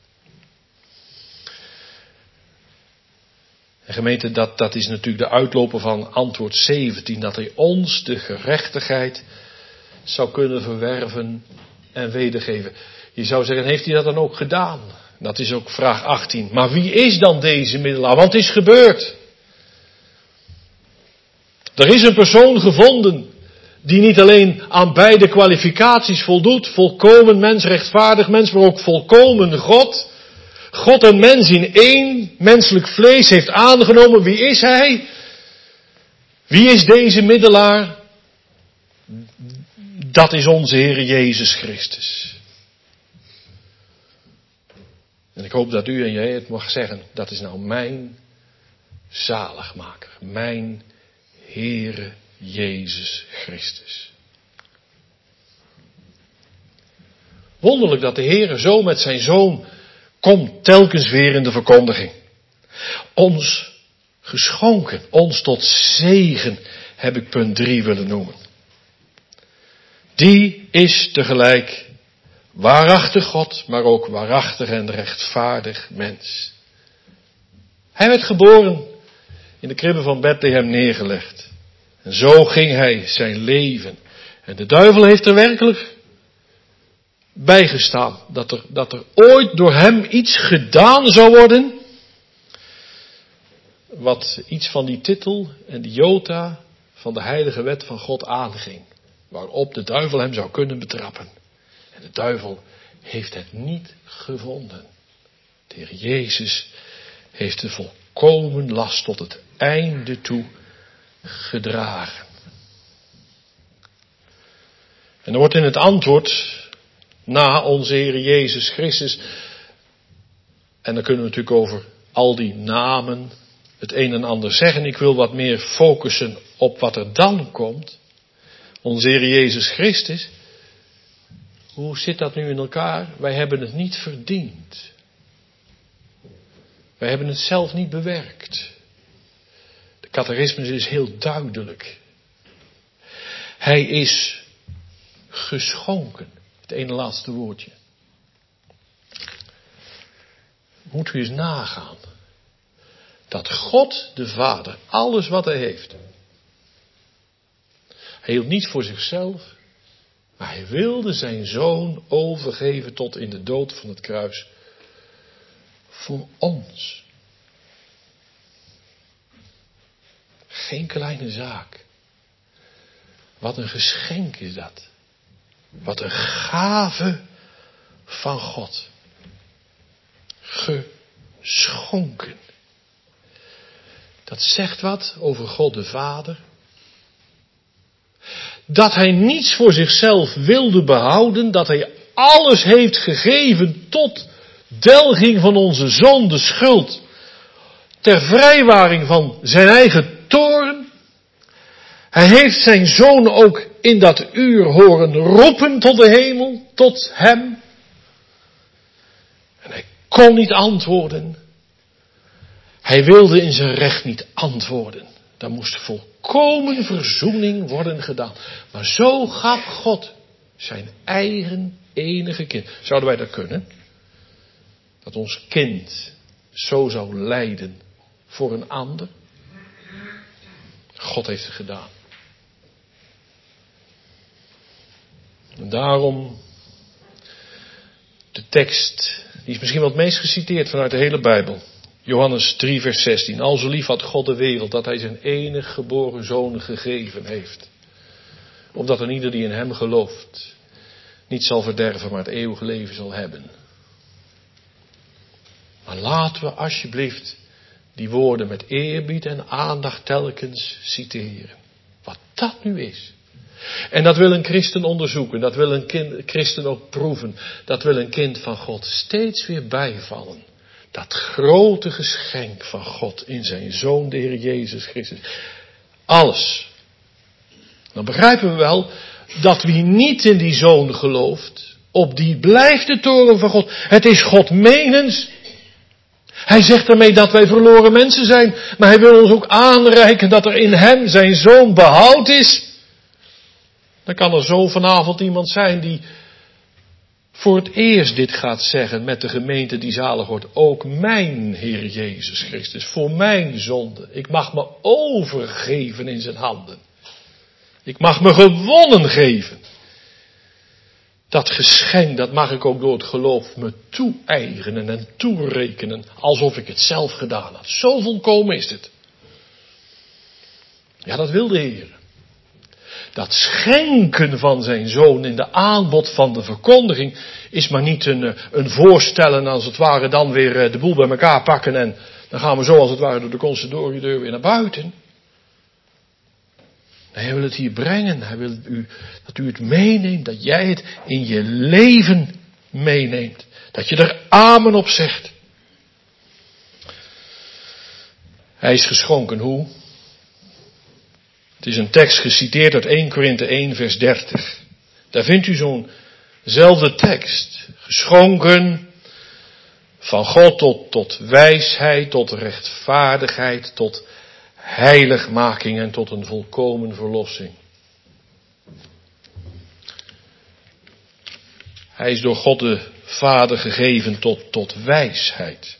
En gemeente, dat, dat is natuurlijk de uitloper van antwoord zeventien. Dat hij ons de gerechtigheid zou kunnen verwerven en wedergeven. Je zou zeggen, heeft hij dat dan ook gedaan? Dat is ook vraag achttien. Maar wie is dan deze middelaar? Want het is gebeurd. Er is een persoon gevonden die niet alleen aan beide kwalificaties voldoet. Volkomen mens, rechtvaardig mens, maar ook volkomen God. God en mens in één menselijk vlees heeft aangenomen. Wie is hij? Wie is deze middelaar? Dat is onze Heer Jezus Christus. En ik hoop dat u en jij het mag zeggen. Dat is nou mijn zaligmaker. Mijn Heere Jezus Christus. Wonderlijk dat de Heere zo met zijn Zoon komt telkens weer in de verkondiging. Ons geschonken, ons tot zegen, heb ik punt drie willen noemen. Die is tegelijk waarachtig God, maar ook waarachtig en rechtvaardig mens. Hij werd geboren, in de kribbe van Bethlehem neergelegd. En zo ging hij zijn leven. En de duivel heeft er werkelijk bijgestaan. Dat er, dat er ooit door hem iets gedaan zou worden. Wat iets van die titel en die jota van de heilige wet van God aanging. Waarop de duivel hem zou kunnen betrappen. En de duivel heeft het niet gevonden. De Heer Jezus heeft de volkomen last tot het einde toe gedragen. En er wordt in het antwoord na onze Heer Jezus Christus, en dan kunnen we natuurlijk over al die namen het een en ander zeggen. Ik wil wat meer focussen op wat er dan komt. Onze Heer Jezus Christus. Hoe zit dat nu in elkaar? Wij hebben het niet verdiend. Wij hebben het zelf niet bewerkt. De catechismus is heel duidelijk. Hij is geschonken. Het ene laatste woordje. Moet u eens nagaan. Dat God de Vader, alles wat hij heeft. Hij hield niet voor zichzelf. Maar hij wilde zijn Zoon overgeven tot in de dood van het kruis. Voor ons. Geen kleine zaak. Wat een geschenk is dat. Wat een gave van God. Geschonken. Dat zegt wat over God de Vader. Dat hij niets voor zichzelf wilde behouden. Dat hij alles heeft gegeven tot delging van onze zonde schuld. Ter vrijwaring van zijn eigen toorn. Hij heeft zijn Zoon ook in dat uur horen roepen tot de hemel, tot hem. En hij kon niet antwoorden. Hij wilde in zijn recht niet antwoorden. Daar moest volkomen verzoening worden gedaan. Maar zo gaf God zijn eigen enige kind. Zouden wij dat kunnen? Dat ons kind zo zou lijden voor een ander? God heeft het gedaan. En daarom de tekst, die is misschien wel het meest geciteerd vanuit de hele Bijbel. Johannes drie vers zestien. Al zo lief had God de wereld dat hij zijn enig geboren zoon gegeven heeft. Opdat er ieder die in hem gelooft niet zal verderven, maar het eeuwige leven zal hebben. Maar laten we alsjeblieft die woorden met eerbied en aandacht telkens citeren. Wat dat nu is. En dat wil een christen onderzoeken. Dat wil een kind, christen ook proeven. Dat wil een kind van God steeds weer bijvallen. Dat grote geschenk van God in zijn Zoon, de Heer Jezus Christus. Alles. Dan begrijpen we wel dat wie niet in die Zoon gelooft, op die blijft de toorn van God. Het is God menens. Hij zegt daarmee dat wij verloren mensen zijn. Maar hij wil ons ook aanreiken dat er in hem zijn Zoon behoud is. Dan kan er zo vanavond iemand zijn die voor het eerst dit gaat zeggen met de gemeente die zalig wordt. Ook mijn Heer Jezus Christus, voor mijn zonde. Ik mag me overgeven in zijn handen. Ik mag me gewonnen geven. Dat geschenk, dat mag ik ook door het geloof me toe-eigenen en toerekenen. Alsof ik het zelf gedaan had. Zo volkomen is het. Ja, dat wil de Heer. Dat schenken van zijn Zoon in de aanbod van de verkondiging is maar niet een, een voorstellen als het ware dan weer de boel bij elkaar pakken en dan gaan we zo als het ware door de consistoriedeur weer naar buiten. Hij wil het hier brengen. Hij wil u, dat u het meeneemt. Dat jij het in je leven meeneemt. Dat je er amen op zegt. Hij is geschonken. Hoe? Het is een tekst geciteerd uit Eerste Korinthe één vers dertig. Daar vindt u zo'nzelfde tekst. Geschonken van God tot, tot wijsheid, tot rechtvaardigheid, tot heiligmaking en tot een volkomen verlossing. Hij is door God de Vader gegeven tot, tot wijsheid.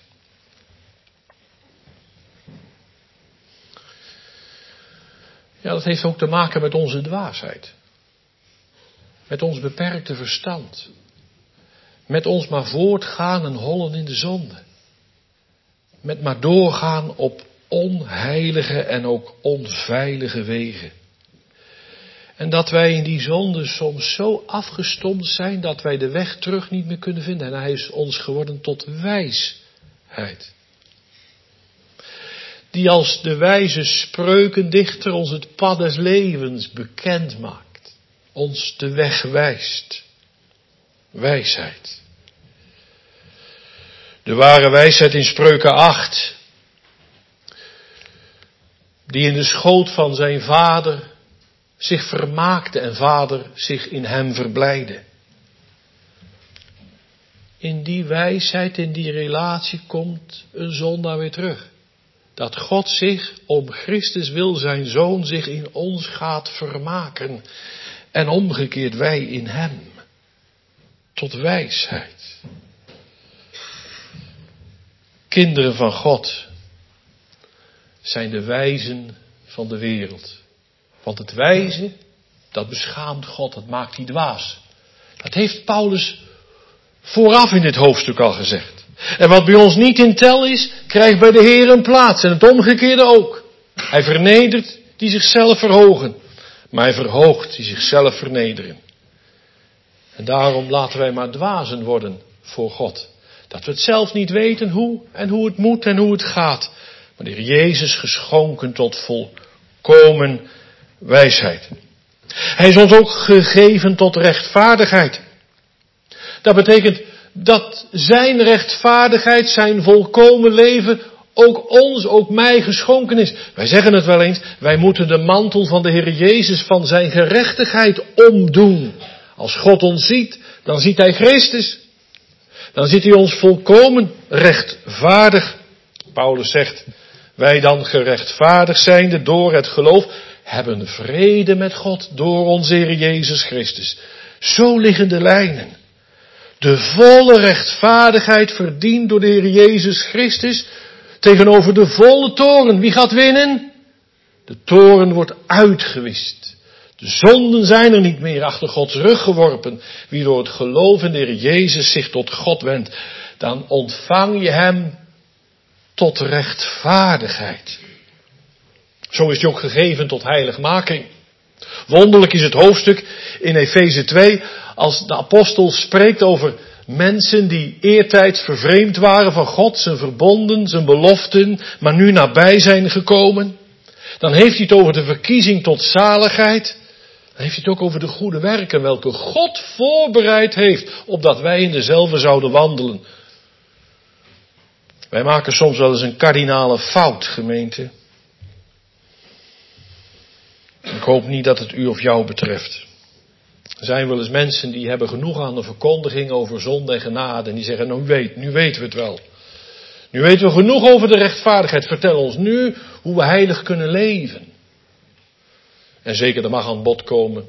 Ja, dat heeft ook te maken met onze dwaasheid. Met ons beperkte verstand. Met ons maar voortgaan en hollen in de zonde. Met maar doorgaan op onheilige en ook onveilige wegen. En dat wij in die zonde soms zo afgestompt zijn dat wij de weg terug niet meer kunnen vinden. En hij is ons geworden tot wijsheid. Die als de wijze spreukendichter ons het pad des levens bekend maakt. Ons de weg wijst. Wijsheid. De ware wijsheid in Spreuken acht. Die in de schoot van zijn vader zich vermaakte en vader zich in hem verblijde. In die wijsheid, in die relatie komt een zondaar weer terug. Dat God zich om Christus wil zijn zoon zich in ons gaat vermaken. En omgekeerd wij in hem. Tot wijsheid. Kinderen van God zijn de wijzen van de wereld. Want het wijze, dat beschaamt God, dat maakt hij dwaas. Dat heeft Paulus vooraf in dit hoofdstuk al gezegd. En wat bij ons niet in tel is, krijgt bij de Heer een plaats. En het omgekeerde ook. Hij vernedert die zichzelf verhogen. Maar hij verhoogt die zichzelf vernederen. En daarom laten wij maar dwazen worden voor God. Dat we het zelf niet weten hoe en hoe het moet en hoe het gaat. Maar de Heer Jezus geschonken tot volkomen wijsheid. Hij is ons ook gegeven tot rechtvaardigheid. Dat betekent dat zijn rechtvaardigheid, zijn volkomen leven, ook ons, ook mij geschonken is. Wij zeggen het wel eens, wij moeten de mantel van de Heer Jezus van zijn gerechtigheid omdoen. Als God ons ziet, dan ziet hij Christus. Dan ziet hij ons volkomen rechtvaardig. Paulus zegt, wij dan gerechtvaardigd zijnde door het geloof, hebben vrede met God door onze Heer Jezus Christus. Zo liggen de lijnen. De volle rechtvaardigheid verdiend door de Heer Jezus Christus tegenover de volle toorn. Wie gaat winnen? De toorn wordt uitgewist. De zonden zijn er niet meer, achter Gods rug geworpen. Wie door het geloof in de Heer Jezus zich tot God wendt, dan ontvang je hem tot rechtvaardigheid. Zo is hij ook gegeven tot heiligmaking. Wonderlijk is het hoofdstuk in Efeze twee, als de apostel spreekt over mensen die eertijds vervreemd waren van God, zijn verbonden, zijn beloften, maar nu nabij zijn gekomen. Dan heeft hij het over de verkiezing tot zaligheid. Dan heeft hij het ook over de goede werken, welke God voorbereid heeft, opdat wij in dezelfde zouden wandelen. Wij maken soms wel eens een kardinale fout, gemeente. Ik hoop niet dat het u of jou betreft. Er zijn wel eens mensen die hebben genoeg aan de verkondiging over zonde en genade. En die zeggen, nou weet, nu weten we het wel. Nu weten we genoeg over de rechtvaardigheid. Vertel ons nu hoe we heilig kunnen leven. En zeker, dat mag aan bod komen.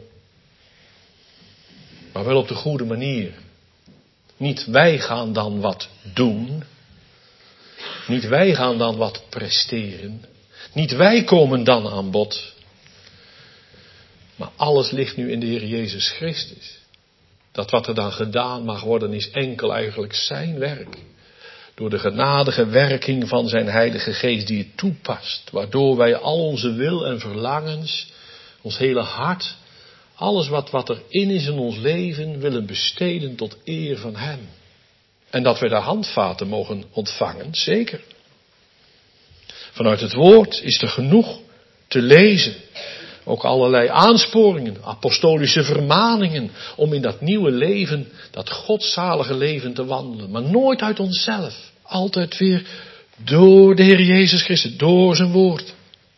Maar wel op de goede manier. Niet wij gaan dan wat doen. Niet wij gaan dan wat presteren. Niet wij komen dan aan bod. Maar alles ligt nu in de Heer Jezus Christus. Dat wat er dan gedaan mag worden is enkel eigenlijk zijn werk. Door de genadige werking van zijn Heilige Geest die het toepast. Waardoor wij al onze wil en verlangens, ons hele hart, alles wat, wat erin is in ons leven willen besteden tot eer van hem. En dat wij daar handvaten mogen ontvangen, zeker. Vanuit het woord is er genoeg te lezen ook allerlei aansporingen, apostolische vermaningen om in dat nieuwe leven, dat godzalige leven te wandelen. Maar nooit uit onszelf. Altijd weer door de Heer Jezus Christus, door zijn woord.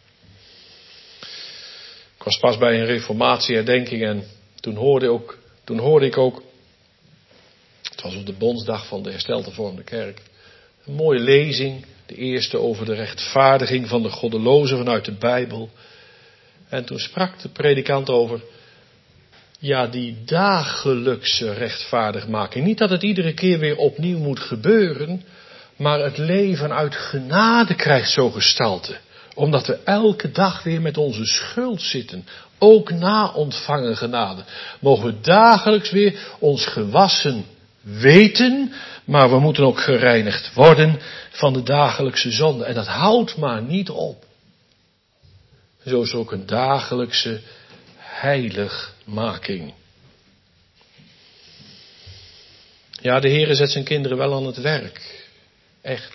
Ik was pas bij een reformatieherdenking en toen hoorde, ook, toen hoorde ik ook, het was op de Bondsdag van de Hersteld Hervormde Kerk, een mooie lezing, de eerste over de rechtvaardiging van de goddelozen vanuit de Bijbel. En toen sprak de predikant over, ja, die dagelijkse rechtvaardigmaking. Niet dat het iedere keer weer opnieuw moet gebeuren, maar het leven uit genade krijgt zo gestalte. Omdat we elke dag weer met onze schuld zitten. Ook na ontvangen genade. Mogen we dagelijks weer ons gewassen weten. Maar we moeten ook gereinigd worden van de dagelijkse zonde. En dat houdt maar niet op. Zo is ook een dagelijkse heiligmaking. Ja, de Heere zet zijn kinderen wel aan het werk. Echt.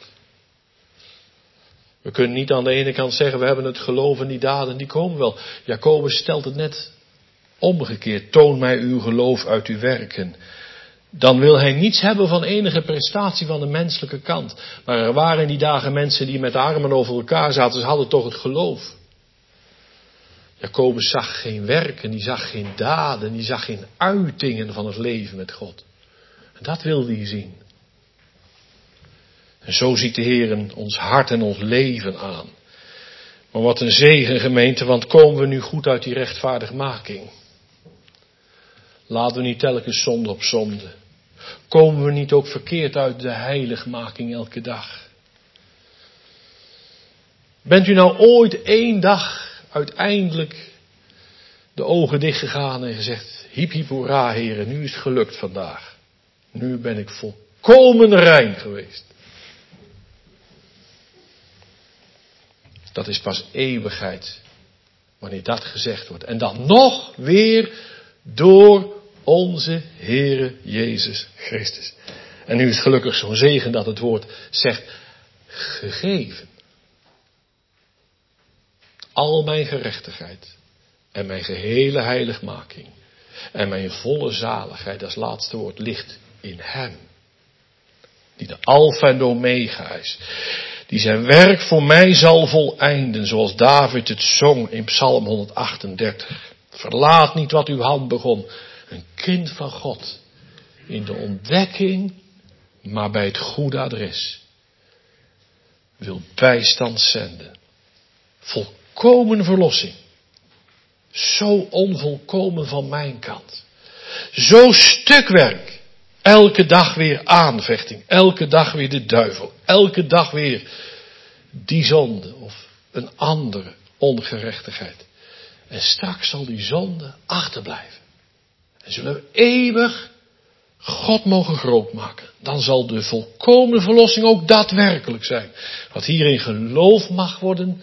We kunnen niet aan de ene kant zeggen, we hebben het geloof en die daden, die komen wel. Jacobus stelt het net omgekeerd. Toon mij uw geloof uit uw werken. Dan wil hij niets hebben van enige prestatie van de menselijke kant. Maar er waren in die dagen mensen die met de armen over elkaar zaten. Ze hadden toch het geloof. Jacobus zag geen werken, die zag geen daden, die zag geen uitingen van het leven met God. En dat wilde hij zien. En zo ziet de Heer ons hart en ons leven aan. Maar wat een zegen, gemeente, want komen we nu goed uit die rechtvaardigmaking? Laten we niet telkens zonde op zonde. Komen we niet ook verkeerd uit de heiligmaking elke dag? Bent u nou ooit één dag uiteindelijk de ogen dichtgegaan en gezegd, hiep hiep hoera, Heere, nu is het gelukt vandaag. Nu ben ik volkomen rein geweest. Dat is pas eeuwigheid, wanneer dat gezegd wordt. En dan nog weer door onze Heere Jezus Christus. En nu is het gelukkig zo'n zegen dat het woord zegt, gegeven. Al mijn gerechtigheid en mijn gehele heiligmaking en mijn volle zaligheid, dat is het laatste woord, ligt in Hem. Die de Alpha en de Omega is. Die zijn werk voor mij zal voleinden, zoals David het zong in Psalm honderdachtendertig. Verlaat niet wat uw hand begon. Een kind van God. In de ontdekking, maar bij het goede adres. Wil bijstand zenden. Volkomen verlossing. Zo onvolkomen van mijn kant. Zo stukwerk. Elke dag weer aanvechting. Elke dag weer de duivel. Elke dag weer die zonde of een andere ongerechtigheid. En straks zal die zonde achterblijven. En zullen we eeuwig God mogen groot maken. Dan zal de volkomen verlossing ook daadwerkelijk zijn. Wat hierin geloof mag worden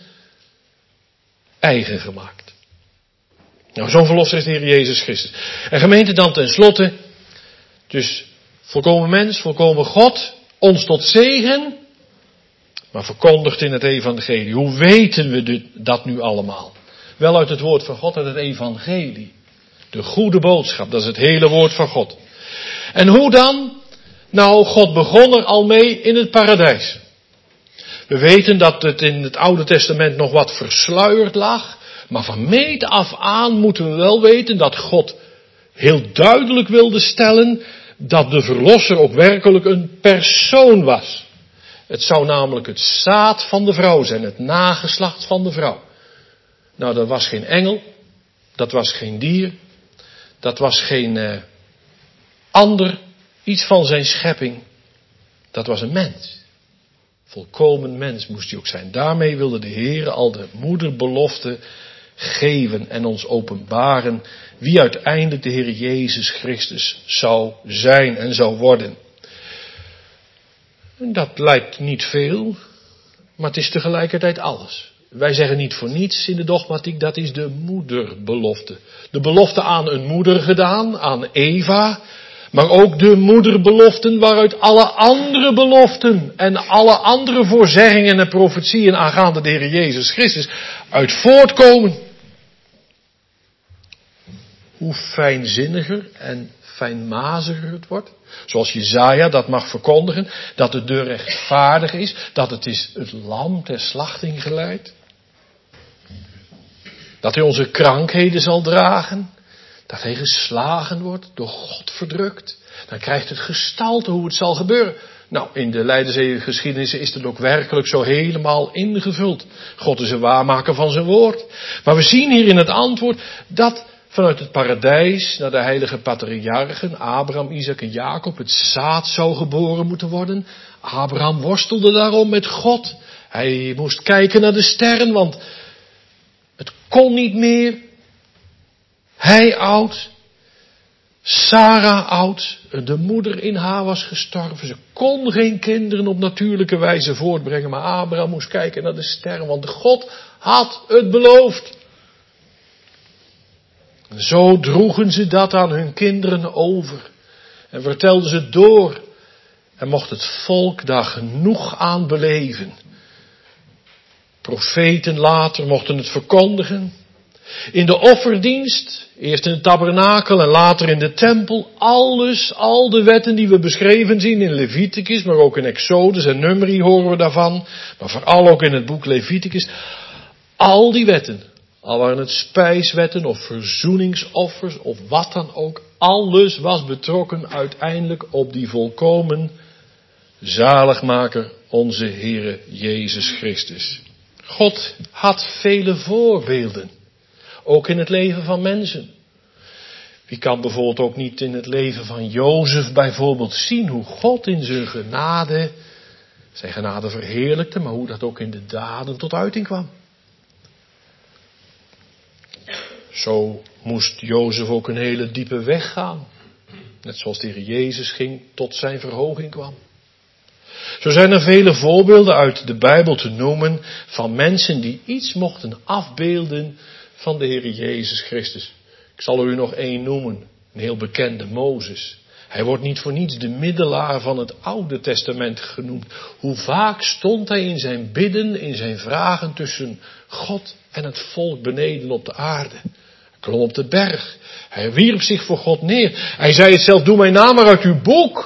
eigen gemaakt. Nou, zo'n verlosser is de Heer Jezus Christus. En gemeente dan tenslotte, dus volkomen mens, volkomen God, ons tot zegen, maar verkondigd in het evangelie. Hoe weten we dit, dat nu allemaal? Wel uit het woord van God, uit het evangelie. De goede boodschap, dat is het hele woord van God. En hoe dan? Nou, God begon er al mee in het paradijs. We weten dat het in het Oude Testament nog wat versluierd lag. Maar van meet af aan moeten we wel weten dat God heel duidelijk wilde stellen dat de verlosser ook werkelijk een persoon was. Het zou namelijk het zaad van de vrouw zijn, het nageslacht van de vrouw. Nou, dat was geen engel, dat was geen dier, dat was geen uh, ander, iets van zijn schepping. Dat was een mens. Volkomen mens moest hij ook zijn. Daarmee wilde de Heer al de moederbelofte geven en ons openbaren wie uiteindelijk de Heer Jezus Christus zou zijn en zou worden. En dat lijkt niet veel, maar het is tegelijkertijd alles. Wij zeggen niet voor niets in de dogmatiek, dat is de moederbelofte. De belofte aan een moeder gedaan, aan Eva, maar ook de moederbeloften waaruit alle andere beloften en alle andere voorzeggingen en profetieën aangaande de Heer Jezus Christus uit voortkomen. hoe fijnzinniger en fijnmaziger het wordt. Zoals Jesaja dat mag verkondigen, dat het de rechtvaardige is, dat het is het lam ter slachting geleid. Dat hij onze krankheden zal dragen, dat hij geslagen wordt, door God verdrukt. Dan krijgt het gestalte hoe het zal gebeuren. Nou, in de Leidenseeuwgeschiedenis is het ook werkelijk zo helemaal ingevuld. God is een waarmaker van zijn woord. Maar we zien hier in het antwoord dat vanuit het paradijs naar de heilige patriarchen, Abraham, Isaac en Jacob, het zaad zou geboren moeten worden. Abraham worstelde daarom met God. Hij moest kijken naar de sterren, want het kon niet meer. Hij oud, Sarah oud, de moeder in haar was gestorven. Ze kon geen kinderen op natuurlijke wijze voortbrengen, maar Abraham moest kijken naar de sterren, want God had het beloofd. En zo droegen ze dat aan hun kinderen over en vertelden ze door en mocht het volk daar genoeg aan beleven. Profeten later mochten het verkondigen. In de offerdienst, eerst in het tabernakel en later in de tempel, alles, al de wetten die we beschreven zien in Leviticus, maar ook in Exodus en Numeri horen we daarvan, maar vooral ook in het boek Leviticus, al die wetten, al waren het spijswetten of verzoeningsoffers of wat dan ook, alles was betrokken uiteindelijk op die volkomen zaligmaker, onze Heere Jezus Christus. God had vele voorbeelden. Ook in het leven van mensen. Wie kan bijvoorbeeld ook niet in het leven van Jozef bijvoorbeeld zien hoe God in zijn genade, zijn genade verheerlijkte, maar hoe dat ook in de daden tot uiting kwam. Zo moest Jozef ook een hele diepe weg gaan. Net zoals de Heer Jezus ging tot zijn verhoging kwam. Zo zijn er vele voorbeelden uit de Bijbel te noemen van mensen die iets mochten afbeelden van de Heer Jezus Christus. Ik zal er u nog één noemen, een heel bekende, Mozes. Hij wordt niet voor niets de middelaar van het Oude Testament genoemd. Hoe vaak stond hij in zijn bidden, in zijn vragen tussen God en het volk beneden op de aarde. Hij klom op de berg, hij wierp zich voor God neer. Hij zei het zelf, doe mijn naam maar uit uw boek.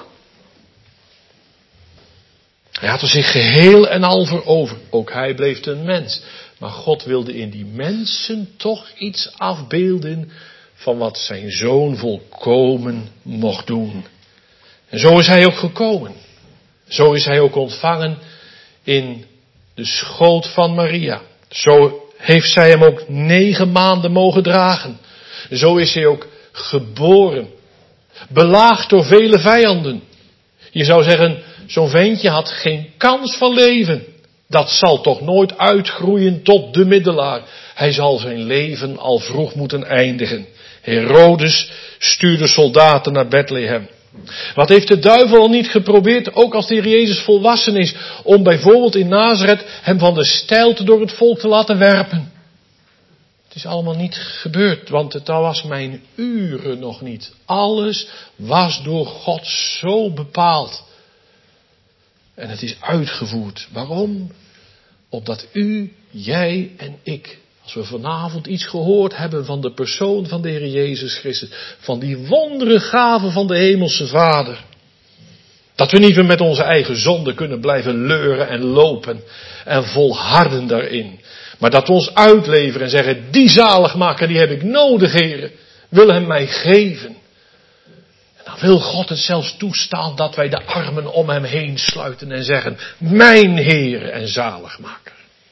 Hij had er zich geheel en al voor over. Ook hij bleef een mens. Maar God wilde in die mensen toch iets afbeelden van wat zijn zoon volkomen mocht doen. En zo is hij ook gekomen. Zo is hij ook ontvangen in de schoot van Maria. Zo heeft zij hem ook negen maanden mogen dragen. Zo is hij ook geboren. Belaagd door vele vijanden. Je zou zeggen, zo'n ventje had geen kans van leven. Dat zal toch nooit uitgroeien tot de middelaar. Hij zal zijn leven al vroeg moeten eindigen. Herodes stuurde soldaten naar Bethlehem. Wat heeft de duivel al niet geprobeerd, ook als de Heer Jezus volwassen is, om bijvoorbeeld in Nazareth hem van de steilte door het volk te laten werpen. Het is allemaal niet gebeurd, want het was mijn uren nog niet. Alles was door God zo bepaald. En het is uitgevoerd. Waarom? Opdat u, jij en ik, als we vanavond iets gehoord hebben van de persoon van de Heer Jezus Christus, van die wondere gave van de Hemelse Vader, dat we niet meer met onze eigen zonde kunnen blijven leuren en lopen en volharden daarin. Maar dat we ons uitleveren en zeggen, die zaligmaker die heb ik nodig, Heer, wil hem mij geven. Dan wil God het zelfs toestaan dat wij de armen om hem heen sluiten en zeggen, mijn Heer en zaligmaker.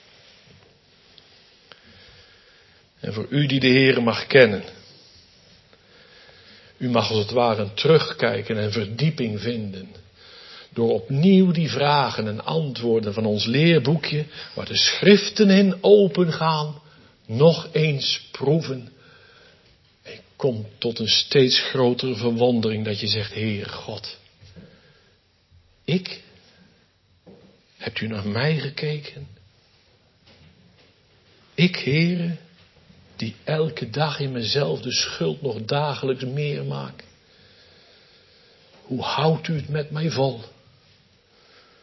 En voor u die de Heer mag kennen, u mag als het ware terugkijken en verdieping vinden. Door opnieuw die vragen en antwoorden van ons leerboekje, waar de schriften in open gaan, nog eens proeven. En kom tot een steeds grotere verwondering dat je zegt, Heer God, ik? Hebt u naar mij gekeken? Ik, Heere, die elke dag in mezelf de schuld nog dagelijks meer maak. Hoe houdt u het met mij vol?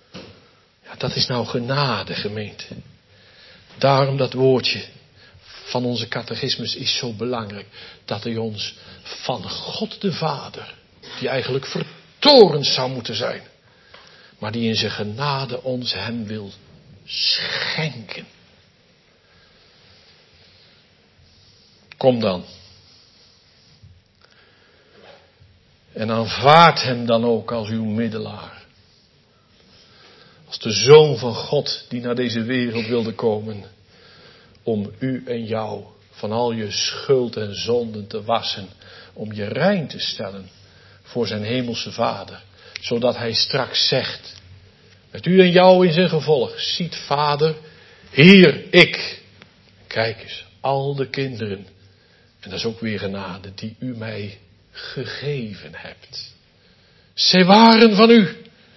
Ja, dat is nou genade, gemeente. Daarom dat woordje. van onze catechismus is zo belangrijk. Dat hij ons van God de Vader, die eigenlijk vertorend zou moeten zijn, maar die in zijn genade ons hem wil schenken. Kom dan. En aanvaard hem dan ook als uw middelaar. Als de Zoon van God die naar deze wereld wilde komen. Om u en jou van al je schuld en zonden te wassen. Om je rein te stellen voor zijn hemelse Vader. Zodat hij straks zegt. Met u en jou in zijn gevolg. Ziet Vader, hier ik. Kijk eens, al de kinderen. En dat is ook weer genade die u mij gegeven hebt. Zij waren van u.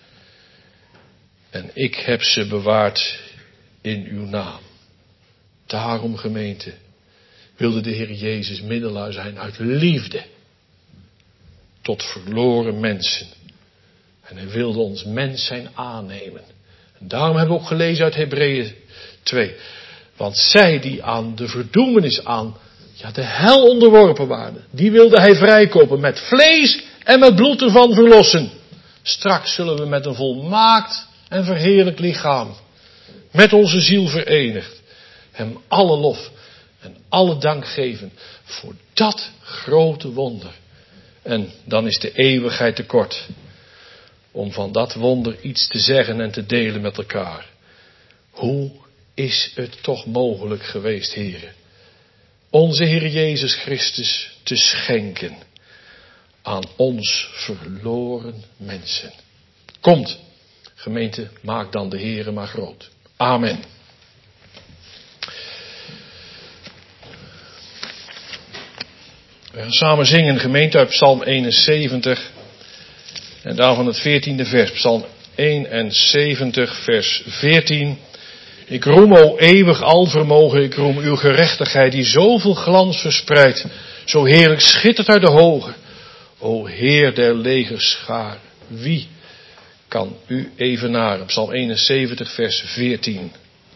En ik heb ze bewaard in uw naam. Daarom, gemeente, wilde de Heer Jezus middelaar zijn uit liefde tot verloren mensen. En hij wilde ons mens zijn aannemen. En daarom hebben we ook gelezen uit Hebreeën twee. Want zij die aan de verdoemenis aan, ja, de hel onderworpen waren, die wilde hij vrijkopen met vlees en met bloed ervan verlossen. Straks zullen we met een volmaakt en verheerlijk lichaam, met onze ziel verenigd, hem alle lof en alle dank geven voor dat grote wonder. En dan is de eeuwigheid te kort om van dat wonder iets te zeggen en te delen met elkaar. Hoe is het toch mogelijk geweest, heren, onze Heer Jezus Christus te schenken aan ons verloren mensen? Komt, gemeente, maak dan de Heere maar groot. Amen. We gaan samen zingen, gemeente, uit Psalm eenenzeventig. En daarvan het veertiende vers. Psalm eenenzeventig, vers veertien. Ik roem, o eeuwig alvermogen, ik roem uw gerechtigheid die zoveel glans verspreidt, zo heerlijk schittert uit de hoge. O Heer der legerscharen, wie kan u evenaren? Psalm eenenzeventig, vers veertien.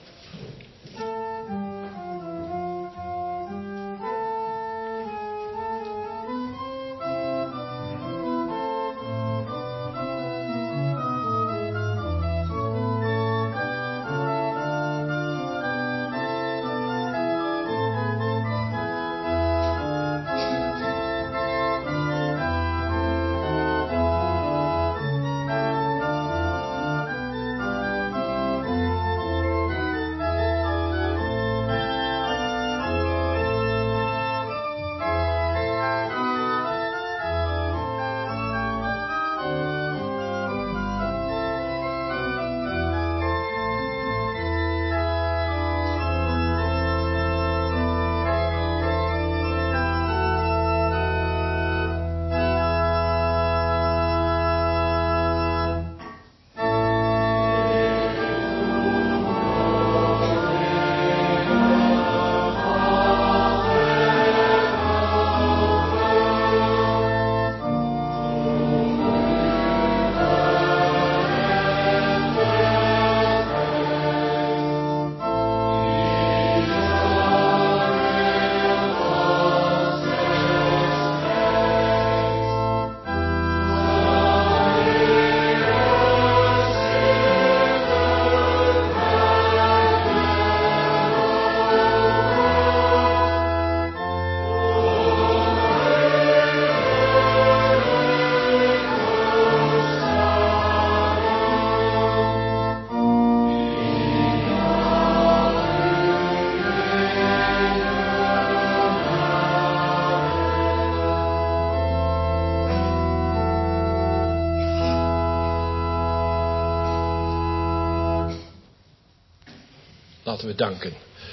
Laten we danken.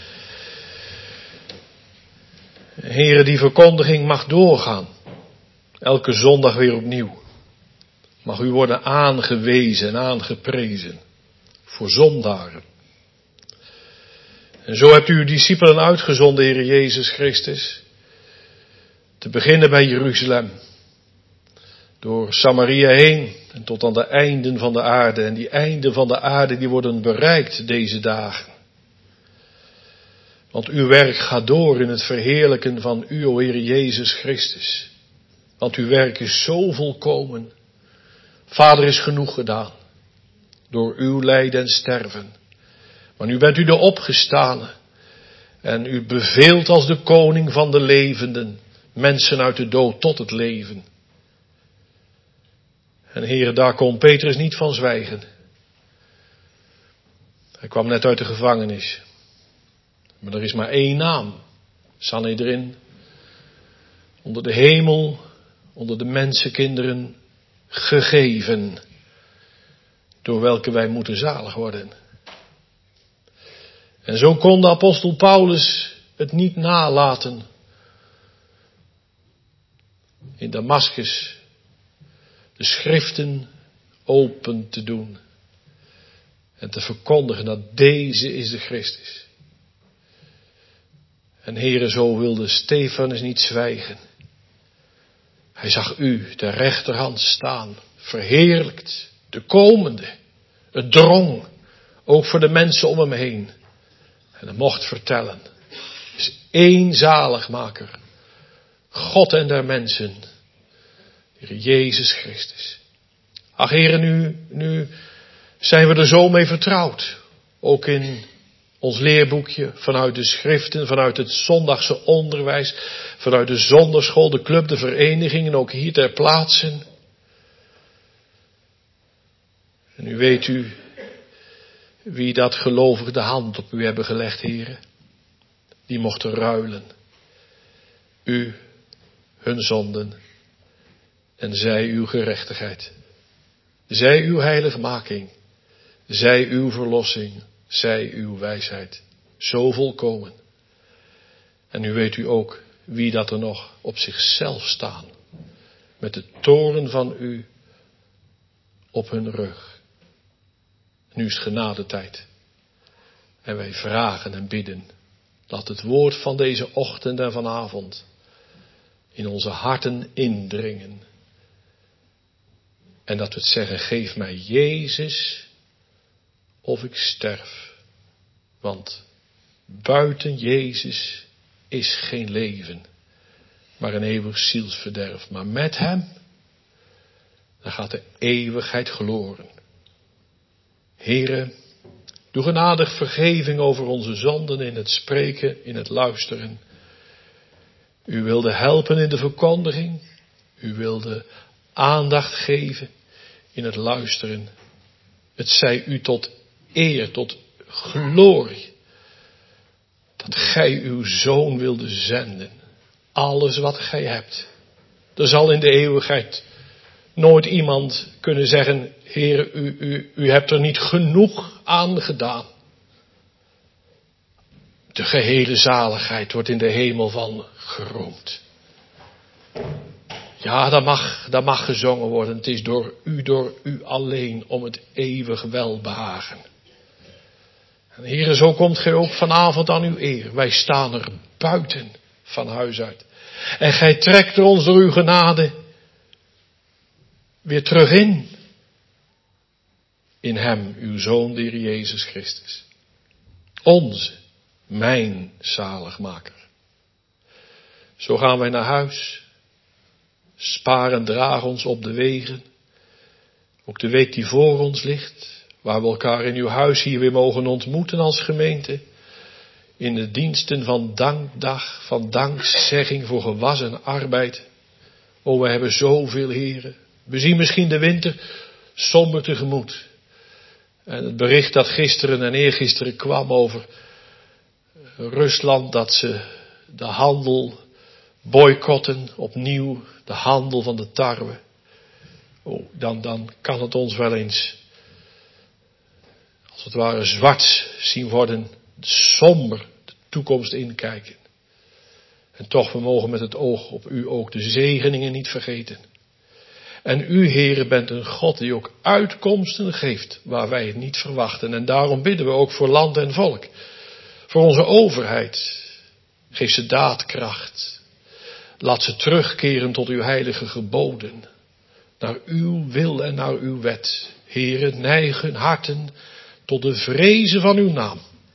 Heren, die verkondiging mag doorgaan. Elke zondag weer opnieuw. Mag u worden aangewezen en aangeprezen. Voor zondaren. En zo hebt u uw discipelen uitgezonden, Heer Jezus Christus. Te beginnen bij Jeruzalem. Door Samaria heen en tot aan de einden van de aarde. En die einden van de aarde die worden bereikt deze dagen. Want uw werk gaat door in het verheerlijken van u, o Heer Jezus Christus. Want uw werk is zo volkomen. Vader, is genoeg gedaan. Door uw lijden en sterven. Maar nu bent u de opgestane. En u beveelt als de koning van de levenden. Mensen uit de dood tot het leven. En Heer, daar kon Petrus niet van zwijgen. Hij kwam net uit de gevangenis. Maar er is maar één naam. Sanhedrin. Onder de hemel, onder de mensenkinderen gegeven. Door welke wij moeten zalig worden. En zo kon de apostel Paulus het niet nalaten. In Damaskus de schriften open te doen. En te verkondigen dat deze is de Christus. En Heere, zo wilde Stefanus niet zwijgen. Hij zag u ter rechterhand staan, verheerlijkt, de komende. Het drong, ook voor de mensen om hem heen. En hij mocht vertellen, er is één zaligmaker, God en der mensen, Heer Jezus Christus. Ach Heere, nu, nu zijn we er zo mee vertrouwd, ook in ons leerboekje, vanuit de schriften, vanuit het zondagse onderwijs, vanuit de zonderschool, de club, de verenigingen, ook hier ter plaatse. En nu weet u wie dat gelovig de hand op u hebben gelegd, heren. Die mochten ruilen. U, hun zonden. En zij uw gerechtigheid. Zij uw heiligmaking. Zij uw verlossing. Zij uw wijsheid. Zo volkomen. En nu weet u ook wie dat er nog op zichzelf staan. Met de toren van u op hun rug. Nu is het genadetijd. En wij vragen en bidden. Laat het woord van deze ochtend en vanavond in onze harten indringen. En dat we het zeggen, geef mij Jezus of ik sterf. Want buiten Jezus is geen leven, maar een eeuwig zielsverderf. Maar met hem, dan gaat de eeuwigheid verloren. Heere, doe genadig vergeving over onze zonden in het spreken, in het luisteren. U wilde helpen in de verkondiging. U wilde aandacht geven in het luisteren. Het zij u tot eer, tot glorie, dat gij uw zoon wilde zenden. Alles wat gij hebt. Er zal in de eeuwigheid nooit iemand kunnen zeggen, Heere, u, u, u hebt er niet genoeg aan gedaan. De gehele zaligheid wordt in de hemel van geroemd. Ja, dat mag, dat mag gezongen worden. Het is door u, door u alleen om het eeuwig welbehagen. En Heere, zo komt gij ook vanavond aan uw eer. Wij staan er buiten van huis uit. En gij trekt er ons door uw genade weer terug in. In hem, uw Zoon, de Heer Jezus Christus. Onze, mijn zaligmaker. Zo gaan wij naar huis. Spaar en draag ons op de wegen. Ook de week die voor ons ligt. Waar we elkaar in uw huis hier weer mogen ontmoeten als gemeente. In de diensten van dankdag, van dankzegging voor gewassen arbeid. O, we hebben zoveel heren. We zien misschien de winter somber tegemoet. En het bericht dat gisteren en eergisteren kwam over Rusland, dat ze de handel boycotten, opnieuw de handel van de tarwe. Oh, dan, dan kan het ons wel eens, als het ware, zwart zien worden, somber de toekomst inkijken. En toch, we mogen met het oog op u ook de zegeningen niet vergeten. En u, Heere, bent een God die ook uitkomsten geeft waar wij het niet verwachten. En daarom bidden we ook voor land en volk. Voor onze overheid. Geef ze daadkracht. Laat ze terugkeren tot uw heilige geboden. Naar uw wil en naar uw wet. Heere, neig hun harten tot de vrezen van uw naam.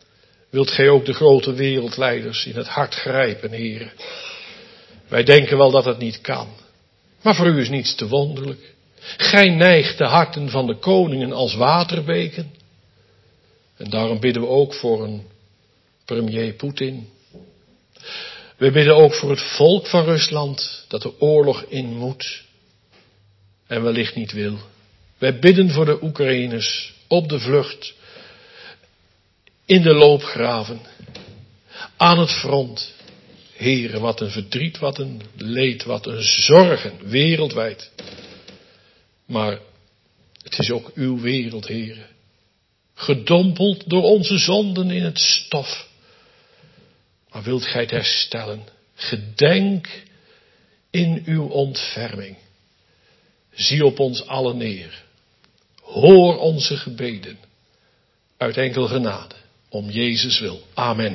wilt gij ook de grote wereldleiders in het hart grijpen, Heere. Wij denken wel dat het niet kan. Maar voor u is niets te wonderlijk. Gij neigt de harten van de koningen als waterbeken. En daarom bidden we ook voor een premier Poetin. We bidden ook voor het volk van Rusland dat de oorlog in moet en wellicht niet wil. Wij bidden voor de Oekraïners op de vlucht, in de loopgraven, aan het front. Heere, wat een verdriet, wat een leed, wat een zorgen, wereldwijd. Maar het is ook uw wereld, Heere. Gedompeld door onze zonden in het stof. Maar wilt gij het herstellen? Gedenk in uw ontferming. Zie op ons allen neer. Hoor onze gebeden. Uit enkel genade. Om Jezus wil. Amen.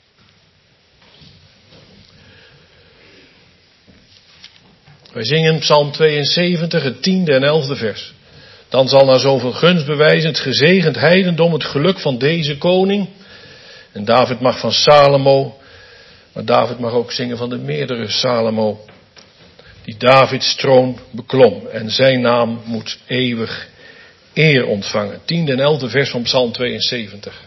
Wij zingen Psalm tweeënzeventig, het tiende en elfde vers. Dan zal na zoveel gunstbewijzen het gezegend heidendom het geluk van deze koning. En David mag van Salomo, maar David mag ook zingen van de meerdere Salomo. Die Davids troon beklom en zijn naam moet eeuwig eer ontvangen. Tiende en elfde vers van Psalm tweeënzeventig.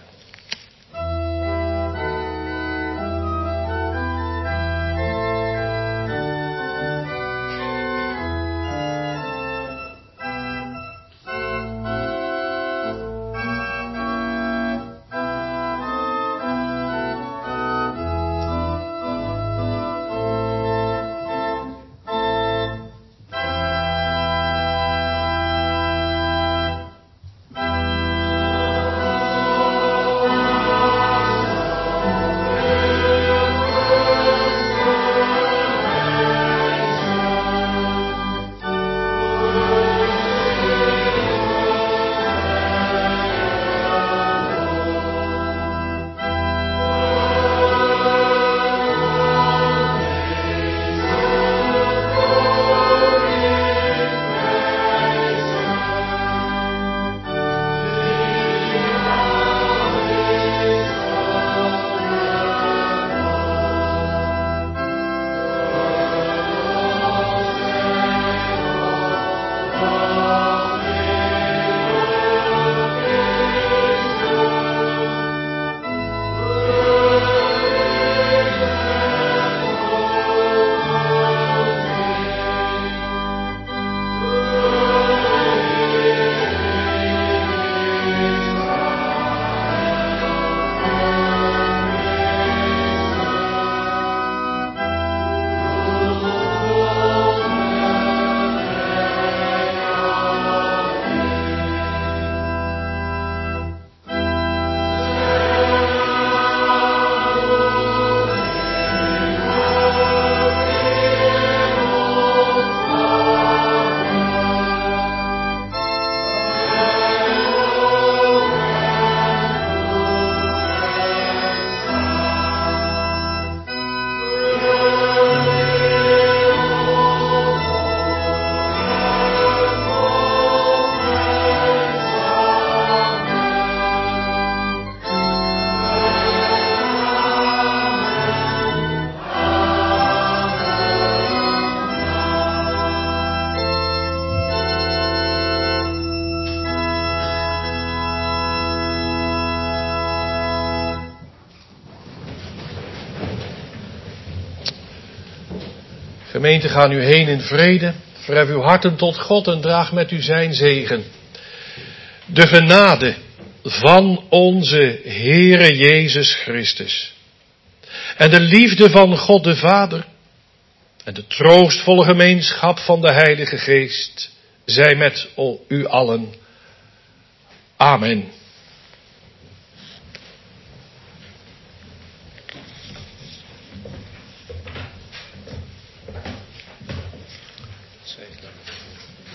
Gemeente, ga nu heen in vrede. Verhef uw harten tot God en draag met u zijn zegen. De genade van onze Heere Jezus Christus. En de liefde van God de Vader. En de troostvolle gemeenschap van de Heilige Geest. Zij met u allen. Amen. Zegen.